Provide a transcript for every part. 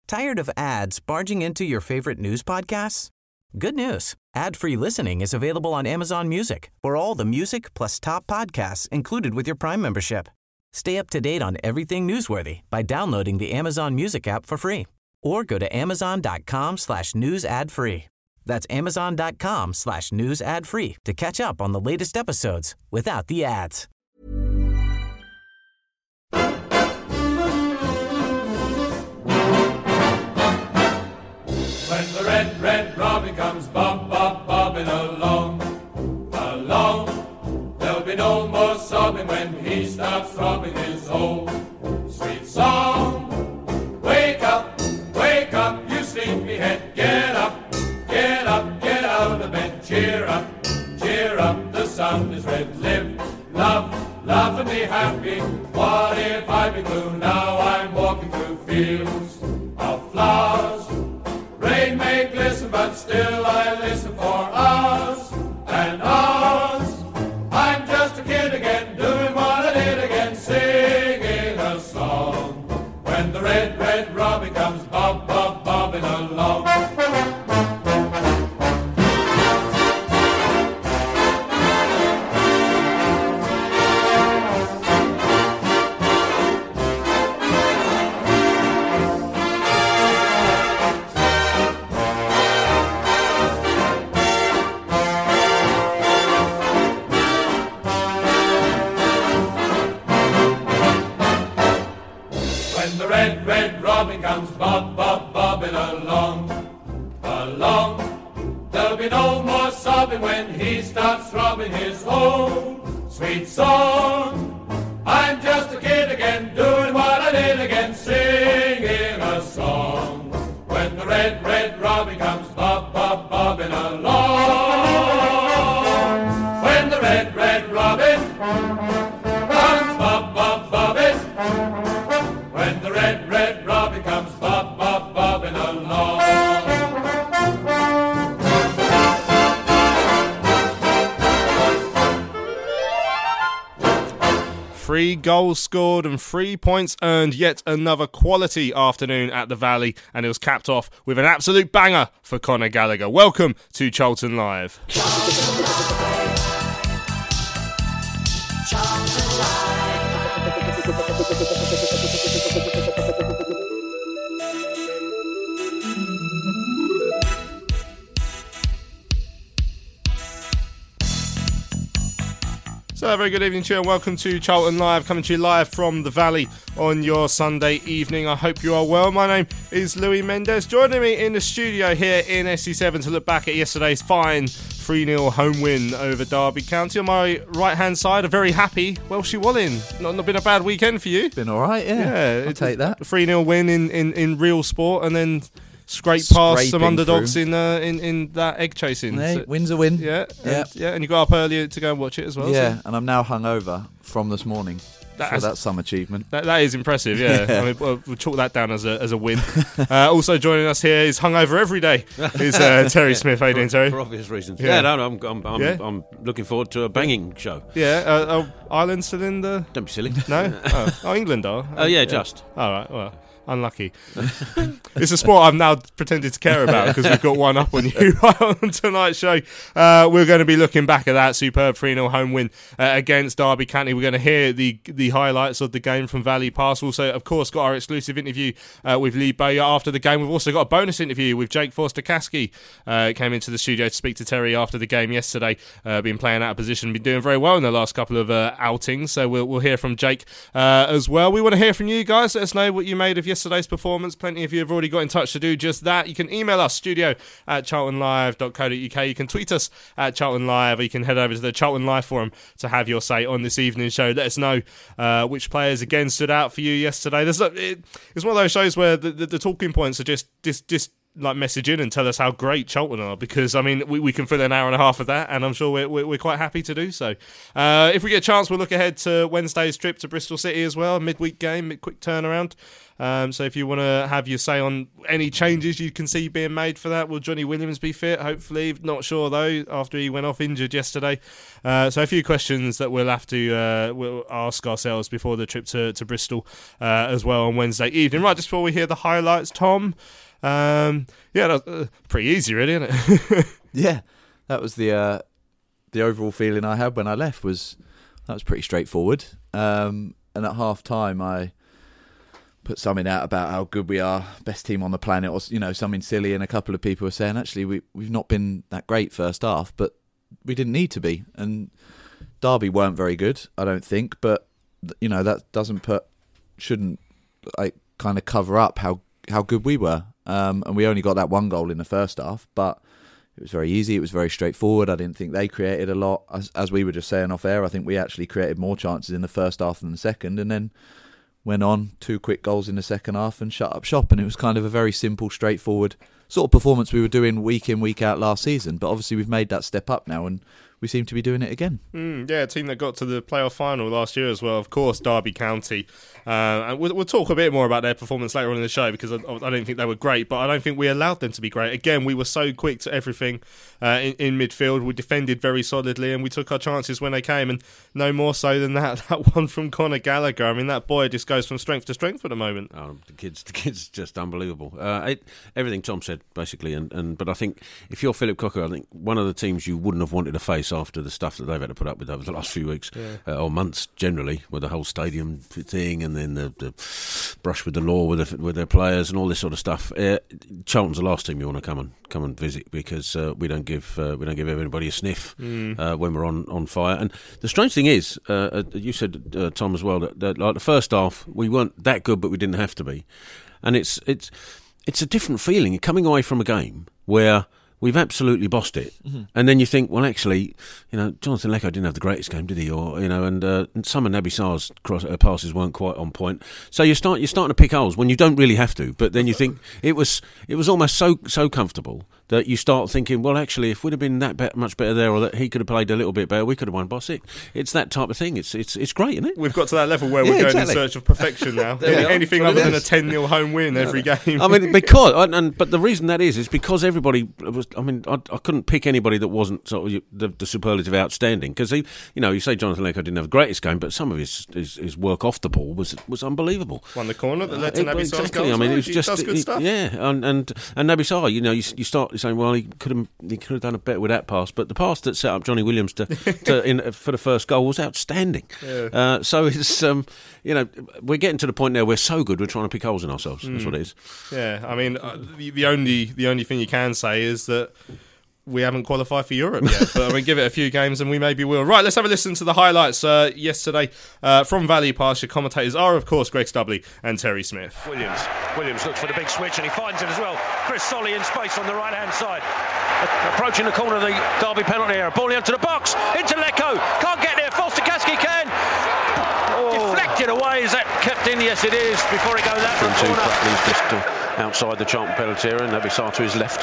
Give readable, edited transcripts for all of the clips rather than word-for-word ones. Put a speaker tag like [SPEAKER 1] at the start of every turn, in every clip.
[SPEAKER 1] Tired of ads barging into your favorite news podcasts? Good news. Ad-free listening is available on Amazon Music for all the music plus top podcasts included with your Prime membership. Stay up to date on everything newsworthy by downloading the Amazon Music app for free or go to amazon.com/news ad free. That's amazon.com/news ad free to catch up on the latest episodes without the ads.
[SPEAKER 2] When the red, red robin comes bobbing along, there'll be no more sobbing when he starts throbbing his old sweet song. Wake up, you sleepyhead, get up, get out of bed, cheer up, the sun is red, live, love, laugh and be happy. What if I be blue? Now I'm walking through fields of flowers. Rain may glisten, but still I listen for hours and hours. I'm just a kid again, doing what I did again, singing a song. When the red, red robin comes bobbing along. Red robin comes bobbing along. There'll be no more sobbing when he starts throbbing his own sweet song. I'm just a kid again, doing what I did again, singing a song. When the red, red robin comes bobbing along. When the red, red robin comes bobbing. When the red, red robin comes bobbing along.
[SPEAKER 3] Three goals scored and 3 points earned. Yet another quality afternoon at the Valley, and it was capped off with an absolute banger for Conor Gallagher. Welcome to Charlton Live. So, a very good evening to you and welcome to Charlton Live, coming to you live from the Valley on your Sunday evening. I hope you are well. My name is Louis Mendes. Joining me in the studio here in SC7 to look back at yesterday's fine 3-0 home win over Derby County. On my right-hand side, a very happy Welshie Wallin. Not been a bad weekend for you.
[SPEAKER 4] Been all right, yeah.
[SPEAKER 3] I'll
[SPEAKER 4] take that.
[SPEAKER 3] 3-0 win in real sport, and then scrape past some underdogs
[SPEAKER 4] through.
[SPEAKER 3] in that egg chasing.
[SPEAKER 4] Hey,
[SPEAKER 3] So,
[SPEAKER 4] win's a win.
[SPEAKER 3] yeah,
[SPEAKER 4] Yeah.
[SPEAKER 3] and you got up earlier to go and watch it as well.
[SPEAKER 4] Yeah,
[SPEAKER 3] so
[SPEAKER 4] and I'm now hungover from this morning. So that's some achievement.
[SPEAKER 3] that is impressive. Yeah, I mean, we'll chalk that down as a win. Also joining us here is hungover every day is Terry Smith. How you doing, Terry?
[SPEAKER 5] For obvious reasons.
[SPEAKER 3] Yeah.
[SPEAKER 5] I'm looking forward to a banging show.
[SPEAKER 3] Yeah, Ireland still in the...
[SPEAKER 5] Don't be silly.
[SPEAKER 3] No? Oh, England are?
[SPEAKER 5] Oh, yeah, just.
[SPEAKER 3] All right, well, unlucky. It's a sport I've now pretended to care about because we've got one up on you on tonight's show. We're going to be looking back at that superb 3-0 home win against Derby County. We're going to hear the highlights of the game from Valley Pass. Also, of course, got our exclusive interview with Lee Bowyer after the game. We've also got a bonus interview with Jake Forster-Caskey. Came into the studio to speak to Terry after the game yesterday. Been playing out of position, been doing very well in the last couple of outings. So we'll hear from Jake as well. We want to hear from you guys. Let us know what you made of yesterday's performance. Plenty of you have already got in touch to do just that. You can email us, studio@charltonlive.co.uk. You can tweet us at Charlton Live, or you can head over to the Charlton Live forum to have your say on this evening's show. Let us know which players again stood out for you yesterday. It's one of those shows where the talking points are just message in and tell us how great Charlton are, because I mean we can fill an hour and a half of that, and I'm sure we're quite happy to do so. If we get a chance, we'll look ahead to Wednesday's trip to Bristol City as well, midweek game, quick turnaround. So if you want to have your say on any changes you can see being made for that, will Johnny Williams be fit? Hopefully, not sure though, after he went off injured yesterday. So a few questions that we'll have to we'll ask ourselves before the trip to Bristol as well on Wednesday evening. Right, just before we hear the highlights, Tom. That's pretty easy, really, isn't it?
[SPEAKER 4] Yeah, that was the overall feeling I had when I left. Was pretty straightforward. And at half time, I put something out about how good we are, best team on the planet, or something silly. And a couple of people were saying, actually, we've not been that great first half, but we didn't need to be. And Derby weren't very good, I don't think. But that shouldn't kind of cover up how good we were. And we only got that one goal in the first half, but it was very easy. It was very straightforward. I didn't think they created a lot. As we were just saying off air, I think we actually created more chances in the first half than the second, and then went on 2 quick goals in the second half and shut up shop. And it was kind of a very simple, straightforward sort of performance we were doing week in, week out last season. But obviously we've made that step up now, and we seem to be doing it again.
[SPEAKER 3] A team that got to the playoff final last year as well, of course, Derby County. And we'll talk a bit more about their performance later on in the show, because I don't think they were great, but I don't think we allowed them to be great. Again, we were so quick to everything in midfield. We defended very solidly, and we took our chances when they came, and no more so than that one from Conor Gallagher. I mean, that boy just goes from strength to strength at the moment.
[SPEAKER 5] The kid's just unbelievable. Everything Tom said, basically, but I think if you're Philip Cocker, I think one of the teams you wouldn't have wanted to face after the stuff that they've had to put up with over the last few weeks, or months generally, with the whole stadium thing, and then the brush with the law with their players and all this sort of stuff. Charlton's the last team you want to come and visit, because we don't give everybody a sniff when we're on fire. And the strange thing is, you said, Tom, as well, that like the first half we weren't that good, but we didn't have to be. And it's a different feeling coming away from a game where we've absolutely bossed it, and then you think, well, actually, Jonathan Lecco didn't have the greatest game, did he? Or and some of Naby Sarr's passes weren't quite on point. So you're starting to pick holes when you don't really have to. But then you think it was almost so comfortable that you start thinking, well, actually, if we'd have been much better there, or that he could have played a little bit better, we could have won by 6. It's that type of thing. It's great, isn't it?
[SPEAKER 3] We've got to that level where we're going in search of perfection now. Anything other than a 10-0 home win every game. I mean,
[SPEAKER 5] but the reason that is because everybody was. I mean, I couldn't pick anybody that wasn't sort of the superlative outstanding, because you say Jonathan Lecco didn't have the greatest game, but some of his work off the ball was unbelievable.
[SPEAKER 3] Won the corner that led to Naby Sarr's goals.
[SPEAKER 5] I mean, it was
[SPEAKER 3] he
[SPEAKER 5] just
[SPEAKER 3] does good stuff.
[SPEAKER 5] Yeah, and Naby Sarr, you start saying, well, he could have done a better with that pass, but the pass that set up Johnny Williams for the first goal was outstanding. Yeah. So it's we're getting to the point now we're so good we're trying to pick holes in ourselves. That's what it is.
[SPEAKER 3] Yeah, I mean, the only thing you can say is that we haven't qualified for Europe yet, but I mean, give it a few games and we maybe will. Right, let's have a listen to the highlights yesterday from Valley Pass. Your commentators are, of course, Greg Stubley and Terry Smith.
[SPEAKER 6] Williams looks for the big switch and he finds it as well. Chris Solly in space on the right-hand side. Approaching the corner of the Derby penalty area. Ball into the box, into Lecco. Can't get there, Forster-Caskey can. Deflected away. Is that kept in? Yes, it is. Before it goes out the corner.
[SPEAKER 5] He's just outside the Charlton penalty area, and Naby Sarr to his left.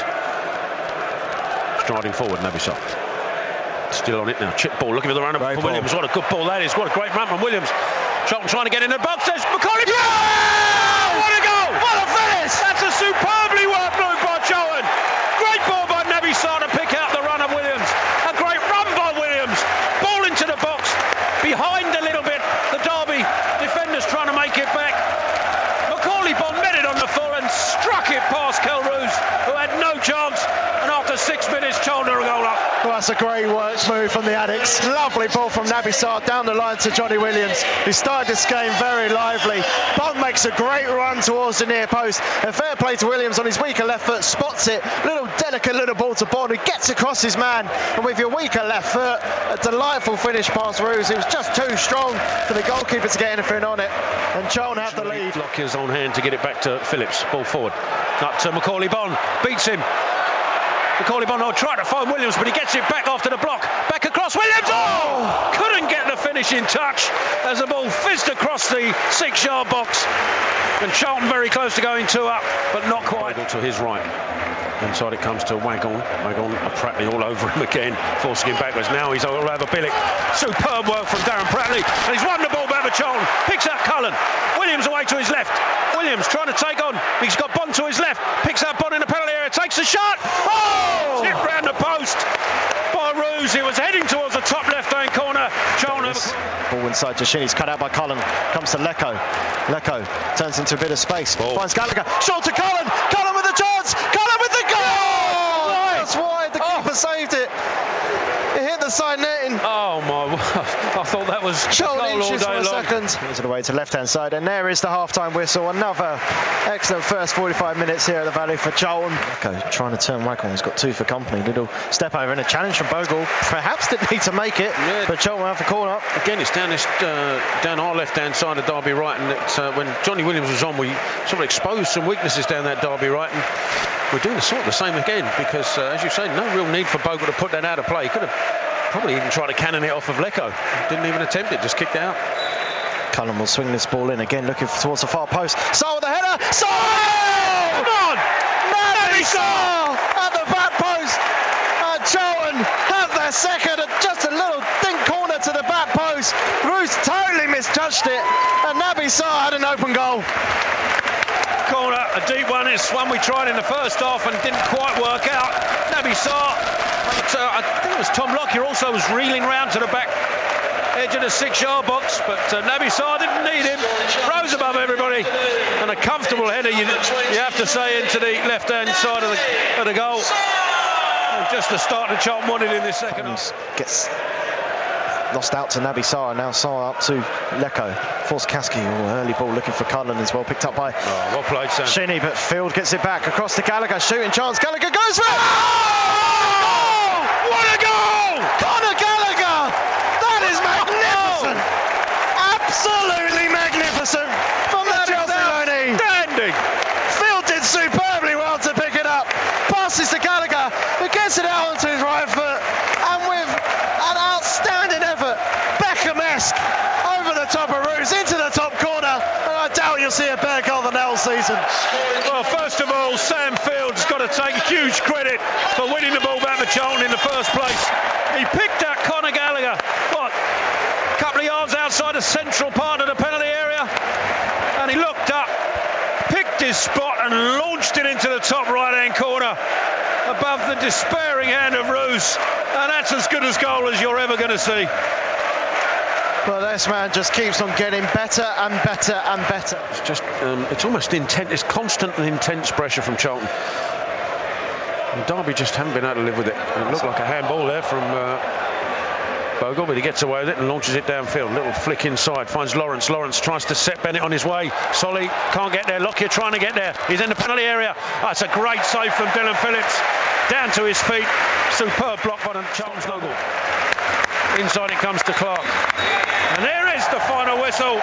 [SPEAKER 5] Striding forward, Naby Sarr. Still on it now. Chip ball, looking for the run from Williams. What a good ball that is. What a great run from Williams. Charlton trying to get in the box. There's Macaulay. Yeah! What a goal! What a finish! That's a superbly worked move by Charlton. Great ball by Naby Sarr to pick out the run of Williams. A great run by Williams. Ball into the box. Behind a little bit. The Derby defenders trying to make it back. Macaulay Bonne met it on the full and struck it past Kelroos, who had no chance. And after 6 minutes, Charlton are a goal up.
[SPEAKER 7] Well, that's a great work move from the Addicts. Lovely ball from Naby Sarr down the line to Johnny Williams, who started this game very lively. Bonne makes a great run towards the near post. And fair play to Williams on his weaker left foot, spots it. Little delicate little ball to Bonne, who gets across his man. And with your weaker left foot, a delightful finish past Roos. It was just too strong for the goalkeeper to get anything on it. And Charlton have the lead.
[SPEAKER 5] Lockier's on hand to get it back to Phillips. Ball forward. Up to Macaulay Bonne. Beats him.
[SPEAKER 6] Macaulay Bonner trying to find Williams, but he gets it back after the block. Back across Williams. Oh! Couldn't get the finishing touch as the ball fizzed across the 6-yard box. And Charlton very close to going 2 up, but not quite. To his right. Inside it comes to Wagon Pratley all over him again, forcing him backwards. Now he's all over Billick. Superb work from Darren Pratley, and he's won the ball back to Charlton. Picks out Cullen. Williams away to his left. Williams trying to take on. He's got Bond to his left. Picks out Bond in the penalty area. Takes the shot. Oh! Hit round the post by Roos. He was heading towards the top left-hand corner. Charlton.
[SPEAKER 7] Ball inside to Shin. He's cut out by Cullen. Comes to Lecco. Lecco turns into a bit of space. Finds Gallagher. Shot to Cullen. Cullen with the chance. Cullen with the goal. That's wide. The keeper saved it. It hit the side netting.
[SPEAKER 6] Oh my! I thought that was
[SPEAKER 7] Charlton inches for a
[SPEAKER 6] long.
[SPEAKER 7] second. Here's the way to left-hand side, and there is the half-time whistle. Another excellent first 45 minutes here at the Valley for Charlton. Lecco trying to turn Wagon. He's got 2 for company. Little step over and a challenge from Bogle. Perhaps didn't need to make it, but Charlton have the corner.
[SPEAKER 6] Again, it's down our left-hand side of Derby right, and it's, when Johnny Williams was on, we sort of exposed some weaknesses down that Derby right, and we're doing sort of the same again because, as you say, no real need for Bogle to put that out of play. He could have probably even tried to cannon it off of Lecco. Didn't even attempt it, just kicked it out.
[SPEAKER 7] Cullen will swing this ball in again, looking towards the far post. Saul with the header. Saul! Come on! Naby Saul at the back post. And Charlton have their second, just a little thin corner to the back post. Roos totally misjudged it, and Naby Saul had an open goal.
[SPEAKER 6] Corner, a deep one. It's one we tried in the first half and didn't quite work out. Naby Saar, I think it was Tom Lockyer also was reeling round to the back edge of the 6-yard box, but Naby Saar didn't need him. Rose above everybody, and a comfortable header, you have to say, into the left-hand side of the goal. And just the start that Charlton wanted in this second half.
[SPEAKER 7] Gets lost out to Naby Saar, and now Saar up to Lecco. Forced Kaski, early ball looking for Cullen as well, picked up by
[SPEAKER 6] well played, Sam.
[SPEAKER 7] Shinnie, but Field gets it back across to Gallagher, shooting chance. Gallagher goes for it.
[SPEAKER 6] Oh! What a goal!
[SPEAKER 7] Conor Gallagher! That is magnificent! Absolutely magnificent from the Chelsea loanee.
[SPEAKER 6] Standing.
[SPEAKER 7] Field did superbly well to pick it up. Passes to Gallagher, who gets it out onto his right foot, and with an outstanding effort, Beckham-esque, over the top of Roos, into the top corner, and I doubt you'll see a better goal than that all season.
[SPEAKER 6] Well, first of all, Sam Field's got to take huge credit for winning the ball back to Charlton in the first place. He picked out Conor Gallagher, a couple of yards outside the central part of the penalty area, and he looked up, picked his spot and launched it into the top right-hand corner above the despairing hand of Roos, and that's as good a goal as you're ever going to see.
[SPEAKER 7] Well, this man just keeps on getting better and better and better.
[SPEAKER 6] It's just, it's almost intense. It's constant and intense pressure from Charlton. And Derby just haven't been able to live with it. It looked like a handball there from Bogle, but he gets away with it and launches it downfield. Little flick inside, finds Lawrence. Lawrence tries to set Bennett on his way. Solly can't get there. Lockyer trying to get there. He's in the penalty area. That's a great save from Dylan Phillips. Down to his feet. Superb block by Charlton's logo. Inside it comes to Clark. And there is the final whistle.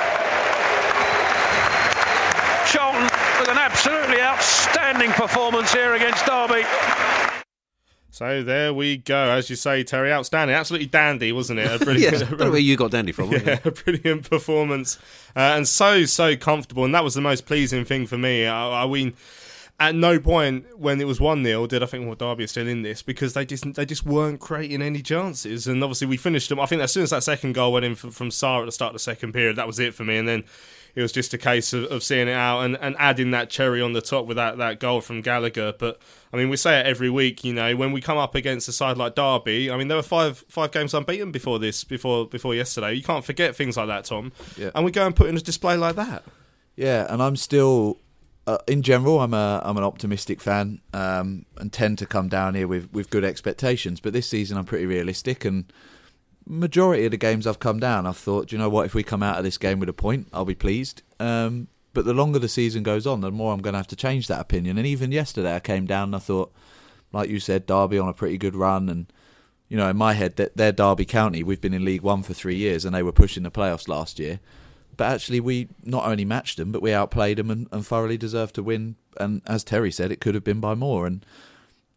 [SPEAKER 6] Charlton with an absolutely outstanding performance here against Derby.
[SPEAKER 3] So there we go. As you say, Terry, outstanding. Absolutely dandy, wasn't it? A brilliant,
[SPEAKER 5] I don't know where you got dandy from.
[SPEAKER 3] Yeah, a brilliant performance. And so comfortable. And that was the most pleasing thing for me. I mean, at no point when it was 1-0 did I think, well, Derby are still in this, because they just weren't creating any chances. And obviously we finished them. I think as soon as that second goal went in from Saar at the start of the second period, that was it for me. And then it was just a case of seeing it out and adding that cherry on the top with that goal from Gallagher. But I mean, we say it every week, you know, when we come up against a side like Derby, I mean, there were five games unbeaten before yesterday. You can't forget things like that, Tom. Yeah. And we go and put in a display like that.
[SPEAKER 4] Yeah, and I'm still, in general, I'm an optimistic fan and tend to come down here with good expectations. But this season, I'm pretty realistic, and majority of the games I've come down, I've thought, do you know what, if we come out of this game with a point, I'll be pleased. But the longer the season goes on, the more I'm going to have to change that opinion. And even yesterday I came down and I thought, like you said, Derby on a pretty good run. And, you know, in my head, they're Derby County. We've been in League One for 3 years and they were pushing the playoffs last year. But actually we not only matched them, but we outplayed them and thoroughly deserved to win. And as Terry said, it could have been by more. And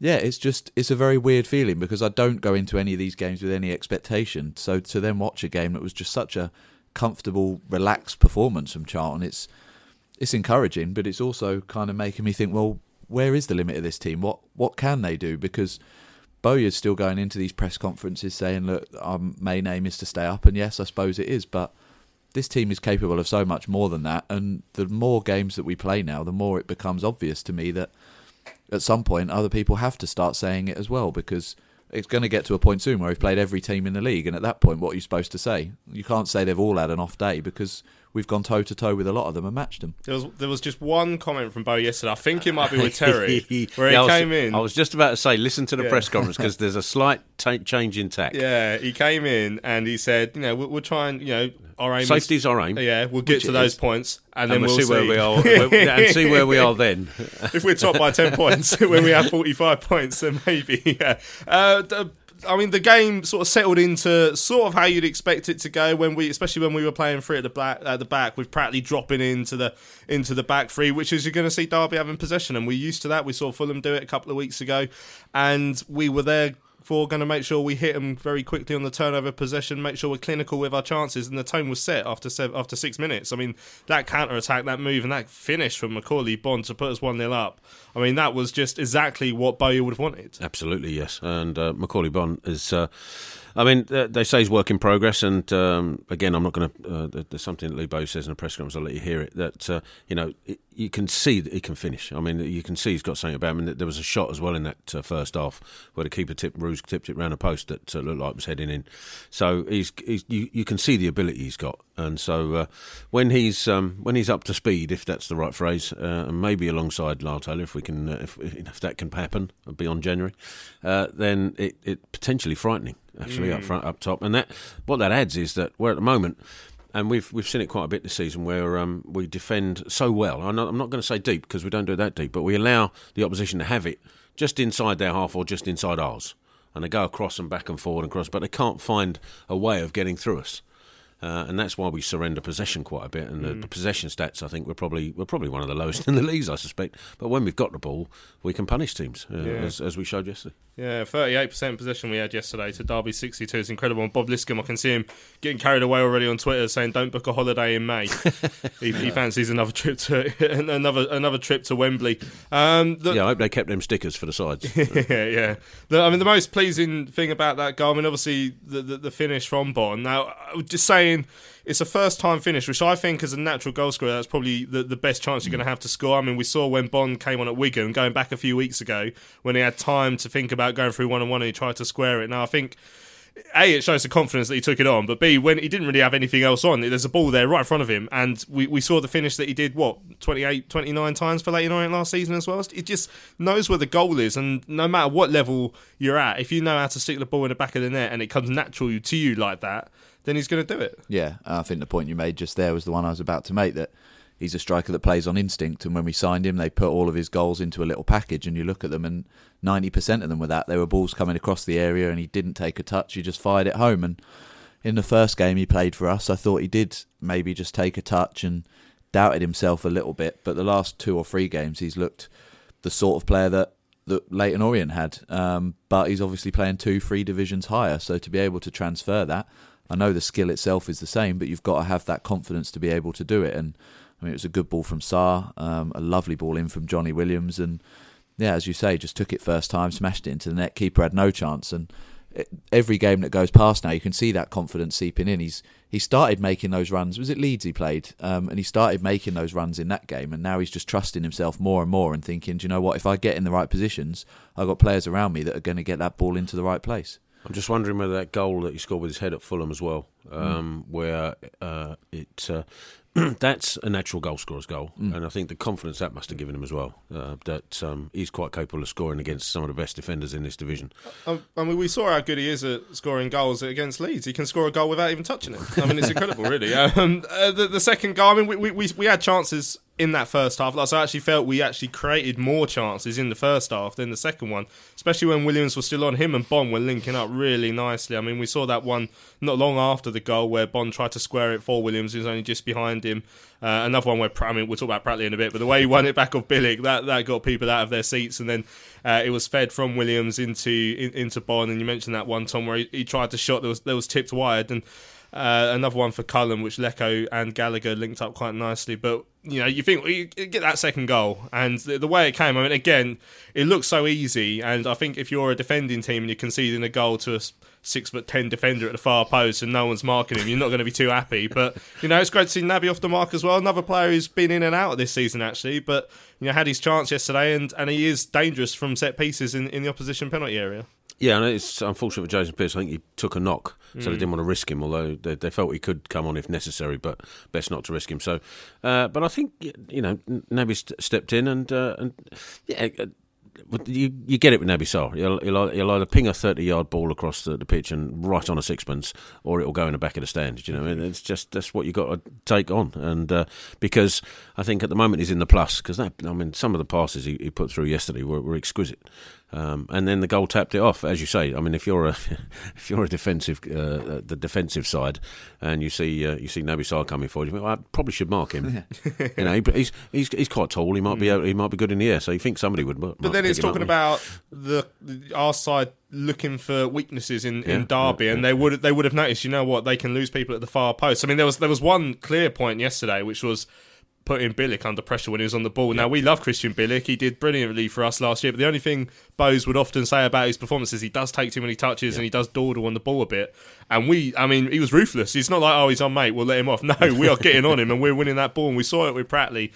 [SPEAKER 4] yeah, it's a very weird feeling because I don't go into any of these games with any expectation. So to then watch a game that was just such a comfortable, relaxed performance from Charlton, it's encouraging, but it's also kind of making me think, well, where is the limit of this team? What can they do? Because Bowyer's still going into these press conferences saying, look, our main aim is to stay up, and yes, I suppose it is, but this team is capable of so much more than that, and the more games that we play now, the more it becomes obvious to me that at some point other people have to start saying it as well, because it's going to get to a point soon where we've played every team in the league, and at that point, what are you supposed to say? You can't say they've all had an off day, because we've gone toe-to-toe with a lot of them and matched them.
[SPEAKER 3] There was just one comment from Bo yesterday. I think it might be with Terry, where he came in.
[SPEAKER 5] I was just about to say, listen to the press conference, because there's a slight change in tack.
[SPEAKER 3] Yeah, he came in and he said, we'll try and, our aim
[SPEAKER 5] Safety's our aim.
[SPEAKER 3] Yeah, we'll get to those points, and then we'll see
[SPEAKER 5] where we are, and see where we are then.
[SPEAKER 3] If we're top by 10 points, when we have 45 points, then maybe, yeah. The game sort of settled into sort of how you'd expect it to go especially when we were playing free at the back, with Pratley dropping into the back three, which is you're going to see Derby having possession, and we're used to that. We saw Fulham do it a couple of weeks ago, and we were there for going to make sure we hit them very quickly on the turnover possession, make sure we're clinical with our chances, and the tone was set after 6 minutes. I mean, that counter-attack, that move, and that finish from Macaulay Bonne to put us 1-0 up, I mean, that was just exactly what Bowyer would have wanted.
[SPEAKER 5] Absolutely, yes. And Macaulay Bonne is... they say he's work in progress, and again, I'm not going to. There's something that Lee Bowyer says in a press conference. I'll let you hear it. That you can see that he can finish. I mean, you can see he's got something about him. And there was a shot as well in that first half where the keeper Roos tipped it round a post that looked like it was heading in. So you can see the ability he's got, and so when he's up to speed, if that's the right phrase, and maybe alongside Lyle Taylor, if we can, if that can happen beyond January, then it potentially frightening. Actually, up front, up top, and what that adds is that we're at the moment, and we've seen it quite a bit this season, where we defend so well. I'm not going to say deep, because we don't do it that deep, but we allow the opposition to have it just inside their half or just inside ours, and they go across and back and forward and cross, but they can't find a way of getting through us. And that's why we surrender possession quite a bit. And the possession stats, I think, we're probably one of the lowest in the leagues, I suspect. But when we've got the ball, we can punish teams, as we showed yesterday. Yeah,
[SPEAKER 3] 38% possession we had yesterday to Derby 62 is incredible. And Bob Liscombe, I can see him getting carried away already on Twitter, saying don't book a holiday in May. he fancies another trip to Wembley.
[SPEAKER 5] I hope they kept them stickers for the sides.
[SPEAKER 3] yeah. The most pleasing thing about that goal, obviously the finish from Bonne. Now, just saying, it's a first-time finish, which I think as a natural goal scorer, that's probably the best chance you're going to have to score. We saw when Bonne came on at Wigan, going back a few weeks ago, when he had time to think about going through one-on-one and he tried to square it. Now, I think, A, it shows the confidence that he took it on, but B, when he didn't really have anything else on, there's a ball there right in front of him, and we saw the finish that he did, 29 times for Leyton Orient last season as well. It just knows where the goal is, and no matter what level you're at, if you know how to stick the ball in the back of the net and it comes natural to you like that, then he's going to do it. Yeah,
[SPEAKER 4] I think the point you made just there was the one I was about to make, that he's a striker that plays on instinct, and when we signed him, they put all of his goals into a little package, and you look at them, and 90% of them were that. They were balls coming across the area, and he didn't take a touch, he just fired it home. And in the first game he played for us, I thought he did maybe just take a touch and doubted himself a little bit, but the last 2 or 3 games he's looked the sort of player that Leyton Orient had, but he's obviously playing 2-3 divisions higher, so to be able to transfer that, I know the skill itself is the same, but you've got to have that confidence to be able to do it. And it was a good ball from Sarr, a lovely ball in from Johnny Williams, and yeah, as you say, just took it first time, smashed it into the net. Keeper had no chance, and every game that goes past now, you can see that confidence seeping in. He started making those runs. Was it Leeds he played? And he started making those runs in that game, and now he's just trusting himself more and more and thinking, do you know what? If I get in the right positions, I've got players around me that are going to get that ball into the right place.
[SPEAKER 5] I'm just wondering whether that goal that he scored with his head at Fulham as well, where that's a natural goal scorer's goal, and I think the confidence that must have given him as well, that he's quite capable of scoring against some of the best defenders in this division.
[SPEAKER 3] We saw how good he is at scoring goals against Leeds. He can score a goal without even touching it. It's incredible, really. The second goal, we had chances in that first half. Like, so I actually felt we actually created more chances in the first half than the second one, especially when Williams was still on. Him and Bond were linking up really nicely. I mean, we saw that one not long after the goal where Bond tried to square it for Williams, who was only just behind him. Another one where, I mean, we'll talk about Pratley in a bit, but the way he won it back off Bilic, that got people out of their seats, and then it was fed from Williams into Bond. And you mentioned that one, Tom, where he tried to shot that was tipped wide, and another one for Cullen, which Lecco and Gallagher linked up quite nicely. But you think you get that second goal, and the way it came, I mean, again, it looks so easy. And I think if you're a defending team and you're conceding a goal to a 6'10" defender at the far post and no one's marking him, you're not going to be too happy. But it's great to see Naby off the mark as well. Another player who's been in and out of this season actually, but had his chance yesterday, and he is dangerous from set pieces in the opposition penalty area.
[SPEAKER 5] Yeah, and it's unfortunate for Jason Pearce. I think he took a knock, so they didn't want to risk him, although they felt he could come on if necessary, but best not to risk him. So, but I think, Naby stepped in, and you get it with Naby Sarr. He'll either ping a 30-yard ball across the pitch and right on a sixpence, or it'll go in the back of the stand. And it's just that's what you got to take on. And because I think at the moment he's in the plus, because some of the passes he put through yesterday were exquisite. And then the goal tapped it off, as you say. I mean, if you're a defensive, the defensive side, and you see Naby Sarr coming forward, you think, well, I probably should mark him. He's quite tall. He might be good in the air. So you think somebody would. But
[SPEAKER 3] then it's talking about our side looking for weaknesses in Derby, and they would have noticed. You know what? They can lose people at the far post. I mean, there was one clear point yesterday, which was putting Bilic under pressure when he was on the ball. Now, we love Christian Bilic. He did brilliantly for us last year, but the only thing Bose would often say about his performance is he does take too many touches and he does dawdle on the ball a bit. And he was ruthless. He's not like, he's on mate, we'll let him off. No, we are getting on him and we're winning that ball, and we saw it with Pratley.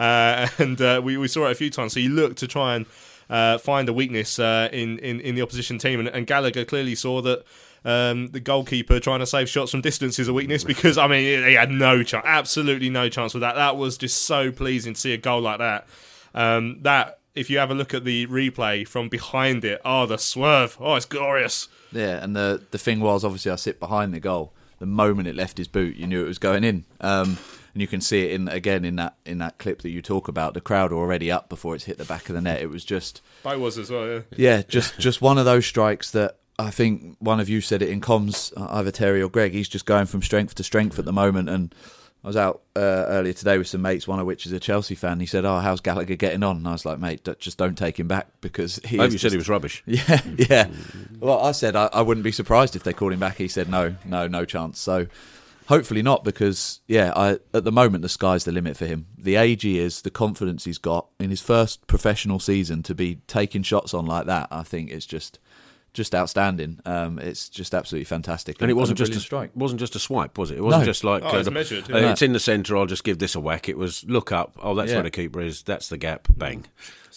[SPEAKER 3] And we saw it a few times. So you look to try and find a weakness in the opposition team. And Gallagher clearly saw that the goalkeeper trying to save shots from distance is a weakness, because he had no chance, absolutely no chance with that. That was just so pleasing to see a goal like that. That, if you have a look at the replay from behind it, the swerve, it's glorious.
[SPEAKER 4] Yeah, and the thing was, obviously I sit behind the goal. The moment it left his boot, you knew it was going in. And you can see it in that clip that you talk about. The crowd are already up before it's hit the back of the net. It was just,
[SPEAKER 3] I was as well.
[SPEAKER 4] Yeah, just one of those strikes that I think one of you said it in comms, either Terry or Greg. He's just going from strength to strength at the moment. And I was out earlier today with some mates, one of which is a Chelsea fan. He said, how's Gallagher getting on? And I was like, mate, just don't take him back, because he.
[SPEAKER 5] I hope you said he was rubbish.
[SPEAKER 4] Yeah. Well, I said I wouldn't be surprised if they called him back. He said no chance. So hopefully not, because at the moment the sky's the limit for him. The age he is, the confidence he's got in his first professional season to be taking shots on like that, I think it's just outstanding. It's just absolutely fantastic.
[SPEAKER 5] And it wasn't just a
[SPEAKER 4] strike.
[SPEAKER 5] Wasn't just a swipe, was it? It wasn't just like
[SPEAKER 3] it's measured.
[SPEAKER 5] It's in the centre. I'll just give this a whack. It was look up. That's where the keeper is. That's the gap. Bang.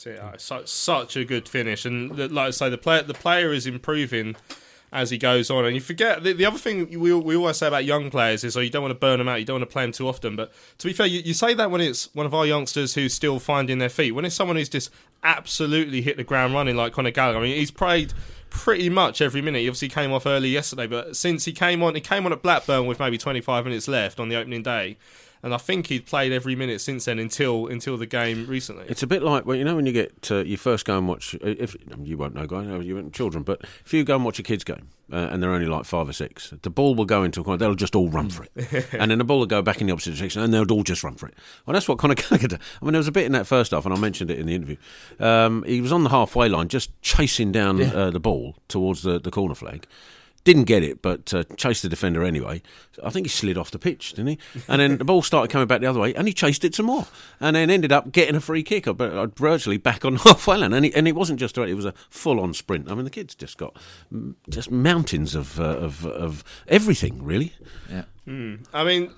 [SPEAKER 3] Such a good finish, and like I say, the player is improving as he goes on. And you forget the other thing we always say about young players is, you don't want to burn them out, you don't want to play them too often. But to be fair, you say that when it's one of our youngsters who's still finding their feet. When it's someone who's just absolutely hit the ground running like Conor Gallagher, I mean, he's played pretty much every minute. He obviously came off early yesterday, but since he came on at Blackburn with maybe 25 minutes left on the opening day. And I think he'd played every minute since then until the game recently.
[SPEAKER 5] It's a bit like, when you get you first go and watch. If you won't know, guys, you weren't children, but if you go and watch a kids game and they're only like 5 or 6, the ball will go into a corner. They'll just all run for it, and then the ball will go back in the opposite direction, and they'll all just run for it. Well, that's what Conor Gallagher did. I mean, there was a bit in that first half, and I mentioned it in the interview. He was on the halfway line, just chasing down the ball towards the corner flag. Didn't get it, but chased the defender anyway. I think he slid off the pitch, didn't he? And then the ball started coming back the other way, and he chased it some more. And then ended up getting a free kick, but virtually back on halfway line. And it wasn't just it was a full-on sprint. I mean, the kid's just got just mountains of everything, really.
[SPEAKER 4] Yeah.
[SPEAKER 3] I mean,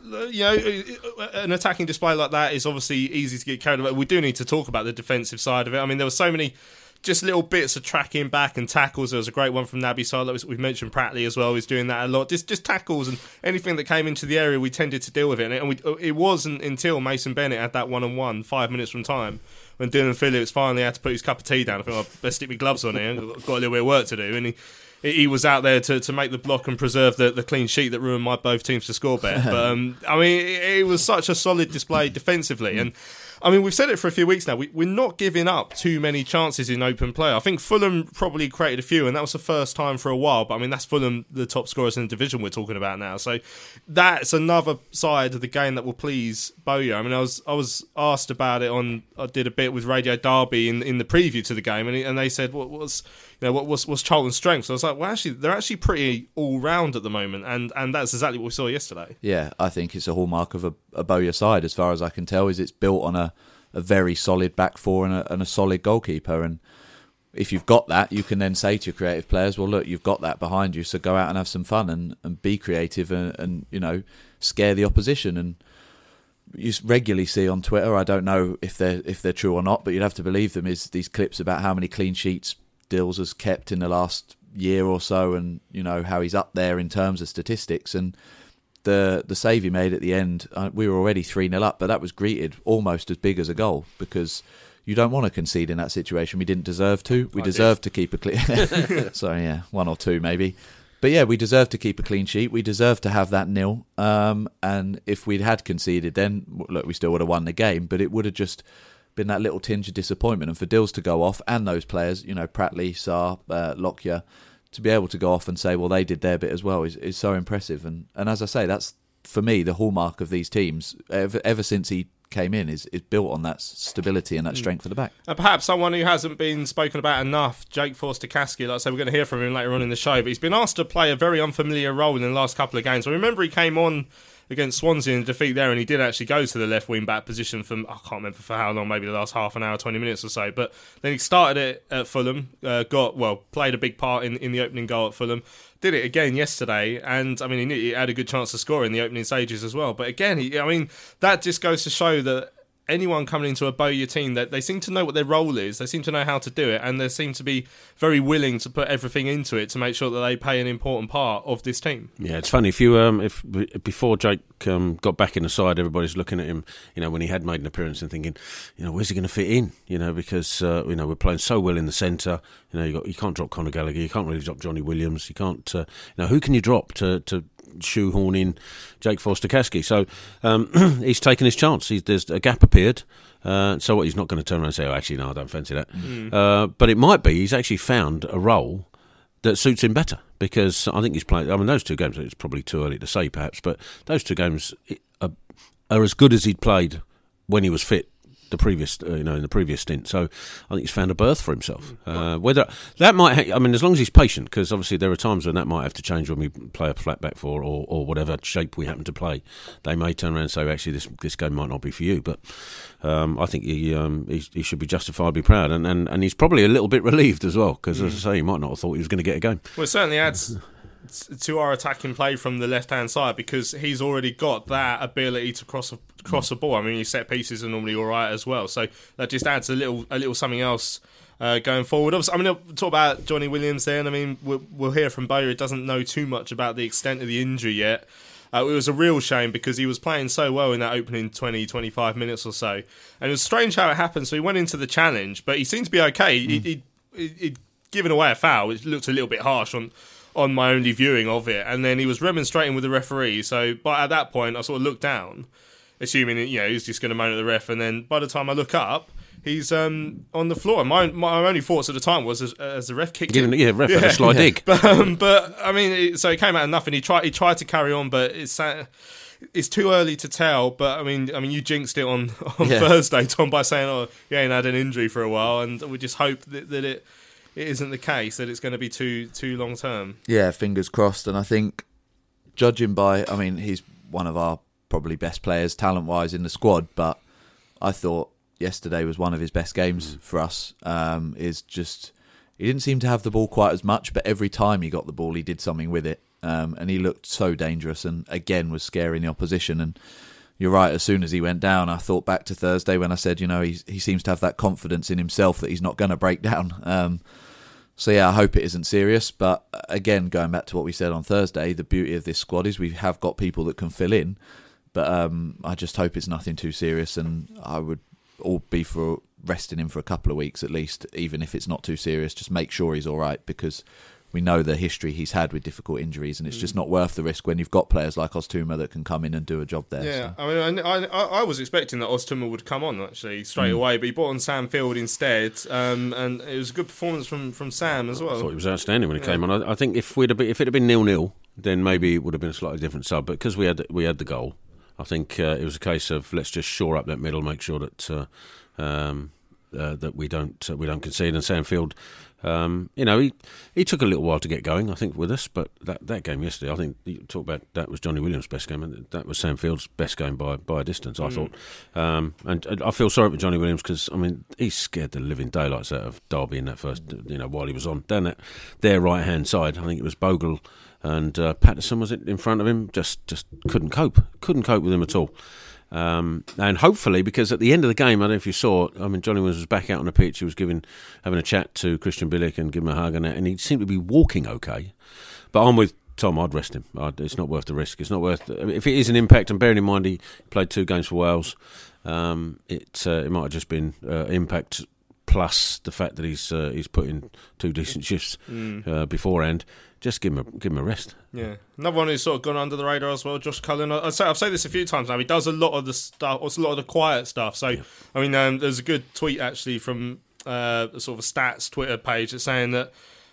[SPEAKER 3] an attacking display like that is obviously easy to get carried away. We do need to talk about the defensive side of it. I mean, there were so many just little bits of tracking back and tackles. There was a great one from Naby Sarr. We've mentioned Pratley as well. He's doing that a lot. Just tackles and anything that came into the area, we tended to deal with it. And it wasn't until Mason Bennett had that 1-on-1 5 minutes from time when Dylan Phillips finally had to put his cup of tea down. I think, I best stick my gloves on here. I've got a little bit of work to do. And he was out there to make the block and preserve the clean sheet that ruined both teams to score bet. But I mean, it was such a solid display defensively. And I mean, we've said it for a few weeks now. We're not giving up too many chances in open play. I think Fulham probably created a few, and that was the first time for a while. But I mean, that's Fulham, the top scorers in the division we're talking about now. So that's another side of the game that will please Bowyer. I mean, I was asked about it I did a bit with Radio Derby in the preview to the game, and they said what's Charlton's strengths. So I was like, well, actually, they're actually pretty all round at the moment, and that's exactly what we saw yesterday.
[SPEAKER 4] Yeah, I think it's a hallmark of a Bowyer side, as far as I can tell, is it's built on a very solid back four and a solid goalkeeper. And if you've got that, you can then say to your creative players, well, look, you've got that behind you, so go out and have some fun and be creative and scare the opposition. And you regularly see on Twitter, I don't know if they're true or not, but you'd have to believe them, is these clips about how many clean sheets Dills has kept in the last year or so, and how he's up there in terms of statistics. And the save he made at the end, we were already 3-0 up, but that was greeted almost as big as a goal, because you don't want to concede in that situation. We didn't deserve to. We deserved to keep a clean. So yeah, 1 or 2 maybe. But yeah, we deserved to keep a clean sheet. We deserved to have that 0. And if we'd had conceded, then look, we still would have won the game. But it would have just been that little tinge of disappointment. And for Dills to go off, and those players, Pratley, Sarr, Lockyer, to be able to go off and say, well, they did their bit as well, is so impressive. And as I say, that's, for me, the hallmark of these teams, ever since he came in, is built on that stability and that strength for the back.
[SPEAKER 3] And perhaps someone who hasn't been spoken about enough, Jake Forster-Caskey, like I say, we're going to hear from him later on in the show, but he's been asked to play a very unfamiliar role in the last couple of games. I remember he came on against Swansea in defeat there, and he did actually go to the left wing back position for, I can't remember for how long, maybe the last half an hour, 20 minutes or so. But then he started it at Fulham, played a big part in the opening goal at Fulham, did it again yesterday, and I mean, he had a good chance to score in the opening stages as well. But again, that just goes to show that anyone coming into a Bowyer team, that they seem to know what their role is, they seem to know how to do it, and they seem to be very willing to put everything into it to make sure that they play an important part of this team.
[SPEAKER 5] Yeah, it's funny, if before Jake got back in the side, everybody's looking at him, when he had made an appearance and thinking, where's he going to fit in? Because we're playing so well in the centre. You can't drop Conor Gallagher, you can't really drop Johnny Williams, you can't. Who can you drop to shoehorn in Jake Forster-Caskey? So he's taken his chance. There's a gap appeared. So what? He's not going to turn around and say, "Oh, actually, no, I don't fancy that." But it might be he's actually found a role that suits him better, because I think he's played. I mean, those 2 games. It's probably too early to say, perhaps, but those 2 games are as good as he'd played when he was fit. The previous, in the previous stint. So I think he's found a berth for himself. Whether that might, as long as he's patient, because obviously there are times when that might have to change when we play a flat back four or whatever shape we happen to play. They may turn around and say, actually, this game might not be for you. But I think he should be justifiably proud, and he's probably a little bit relieved as well, because as I say, he might not have thought he was going to get a game.
[SPEAKER 3] Well, it certainly adds to our attacking play from the left-hand side, because he's already got that ability to cross a ball. I mean, his set pieces are normally all right as well, so that just adds a little something else going forward. Obviously, I'll talk about Johnny Williams then. I mean, we'll hear from Bowyer. He doesn't know too much about the extent of the injury yet. It was a real shame, because he was playing so well in that opening 20-25 minutes or so, and it was strange how it happened. So he went into the challenge, but he seemed to be okay. He'd given away a foul, which looked a little bit harsh on my only viewing of it, and then he was remonstrating with the referee. So, but at that point, I sort of looked down, assuming he's just going to moan at the ref. And then by the time I look up, he's on the floor. My only thoughts at the time was as the ref kicked him.
[SPEAKER 5] Yeah, ref had a sly dig.
[SPEAKER 3] But I mean, so it came out of nothing. He tried to carry on, but it's too early to tell. But I mean, you jinxed it on Thursday, Tom, by saying, "Oh, he ain't had an injury for a while," and we just hope that it isn't the case, that it's going to be too long term.
[SPEAKER 4] Yeah, fingers crossed. And I think, judging by, he's one of our probably best players talent wise in the squad, but I thought yesterday was one of his best games for us. He didn't seem to have the ball quite as much, but every time he got the ball, he did something with it, and he looked so dangerous, and again was scaring the opposition. And you're right, as soon as he went down, I thought back to Thursday when I said, he seems to have that confidence in himself that he's not going to break down. So yeah, I hope it isn't serious. But again, going back to what we said on Thursday, the beauty of this squad is we have got people that can fill in. But I just hope it's nothing too serious, and I would all be for resting him for a couple of weeks at least, even if it's not too serious. Just make sure he's all right, because we know the history he's had with difficult injuries, and it's just not worth the risk when you've got players like Oztumer that can come in and do a job there.
[SPEAKER 3] Yeah,
[SPEAKER 4] so.
[SPEAKER 3] I mean, I was expecting that Oztumer would come on actually straight away, but he brought on Sam Field instead, and it was a good performance from Sam as well.
[SPEAKER 5] I thought he was outstanding when he came on. I think if it had been 0-0, then maybe it would have been a slightly different sub. But because we had the goal, I think it was a case of let's just shore up that middle, make sure that that we don't concede. And Sam Field, he took a little while to get going, I think, with us. But that game yesterday, I think you talk about that was Johnny Williams' best game, and that was Sam Field's best game by a distance, I thought. And I feel sorry for Johnny Williams because he scared the living daylights out of Derby in that first, while he was on down their right hand side. I think it was Bogle and Patterson was it in front of him. Just couldn't cope with him at all. And hopefully, because at the end of the game, I don't know if you saw, Johnny was back out on the pitch. He was having a chat to Christian Bilic and giving him a hug and he seemed to be walking okay. But I'm with Tom. I'd rest him. It's not worth the risk. It's not worth if it is an impact. And bearing in mind he played 2 games for Wales, it might have just been impact plus the fact that he's put in 2 decent shifts beforehand. Just give him a rest.
[SPEAKER 3] Yeah, another one who's sort of gone under the radar as well, Josh Cullen. I've said this a few times now. He does a lot of the stuff, also a lot of the quiet stuff. So, yeah. There's a good tweet actually from sort of a stats Twitter page that's saying that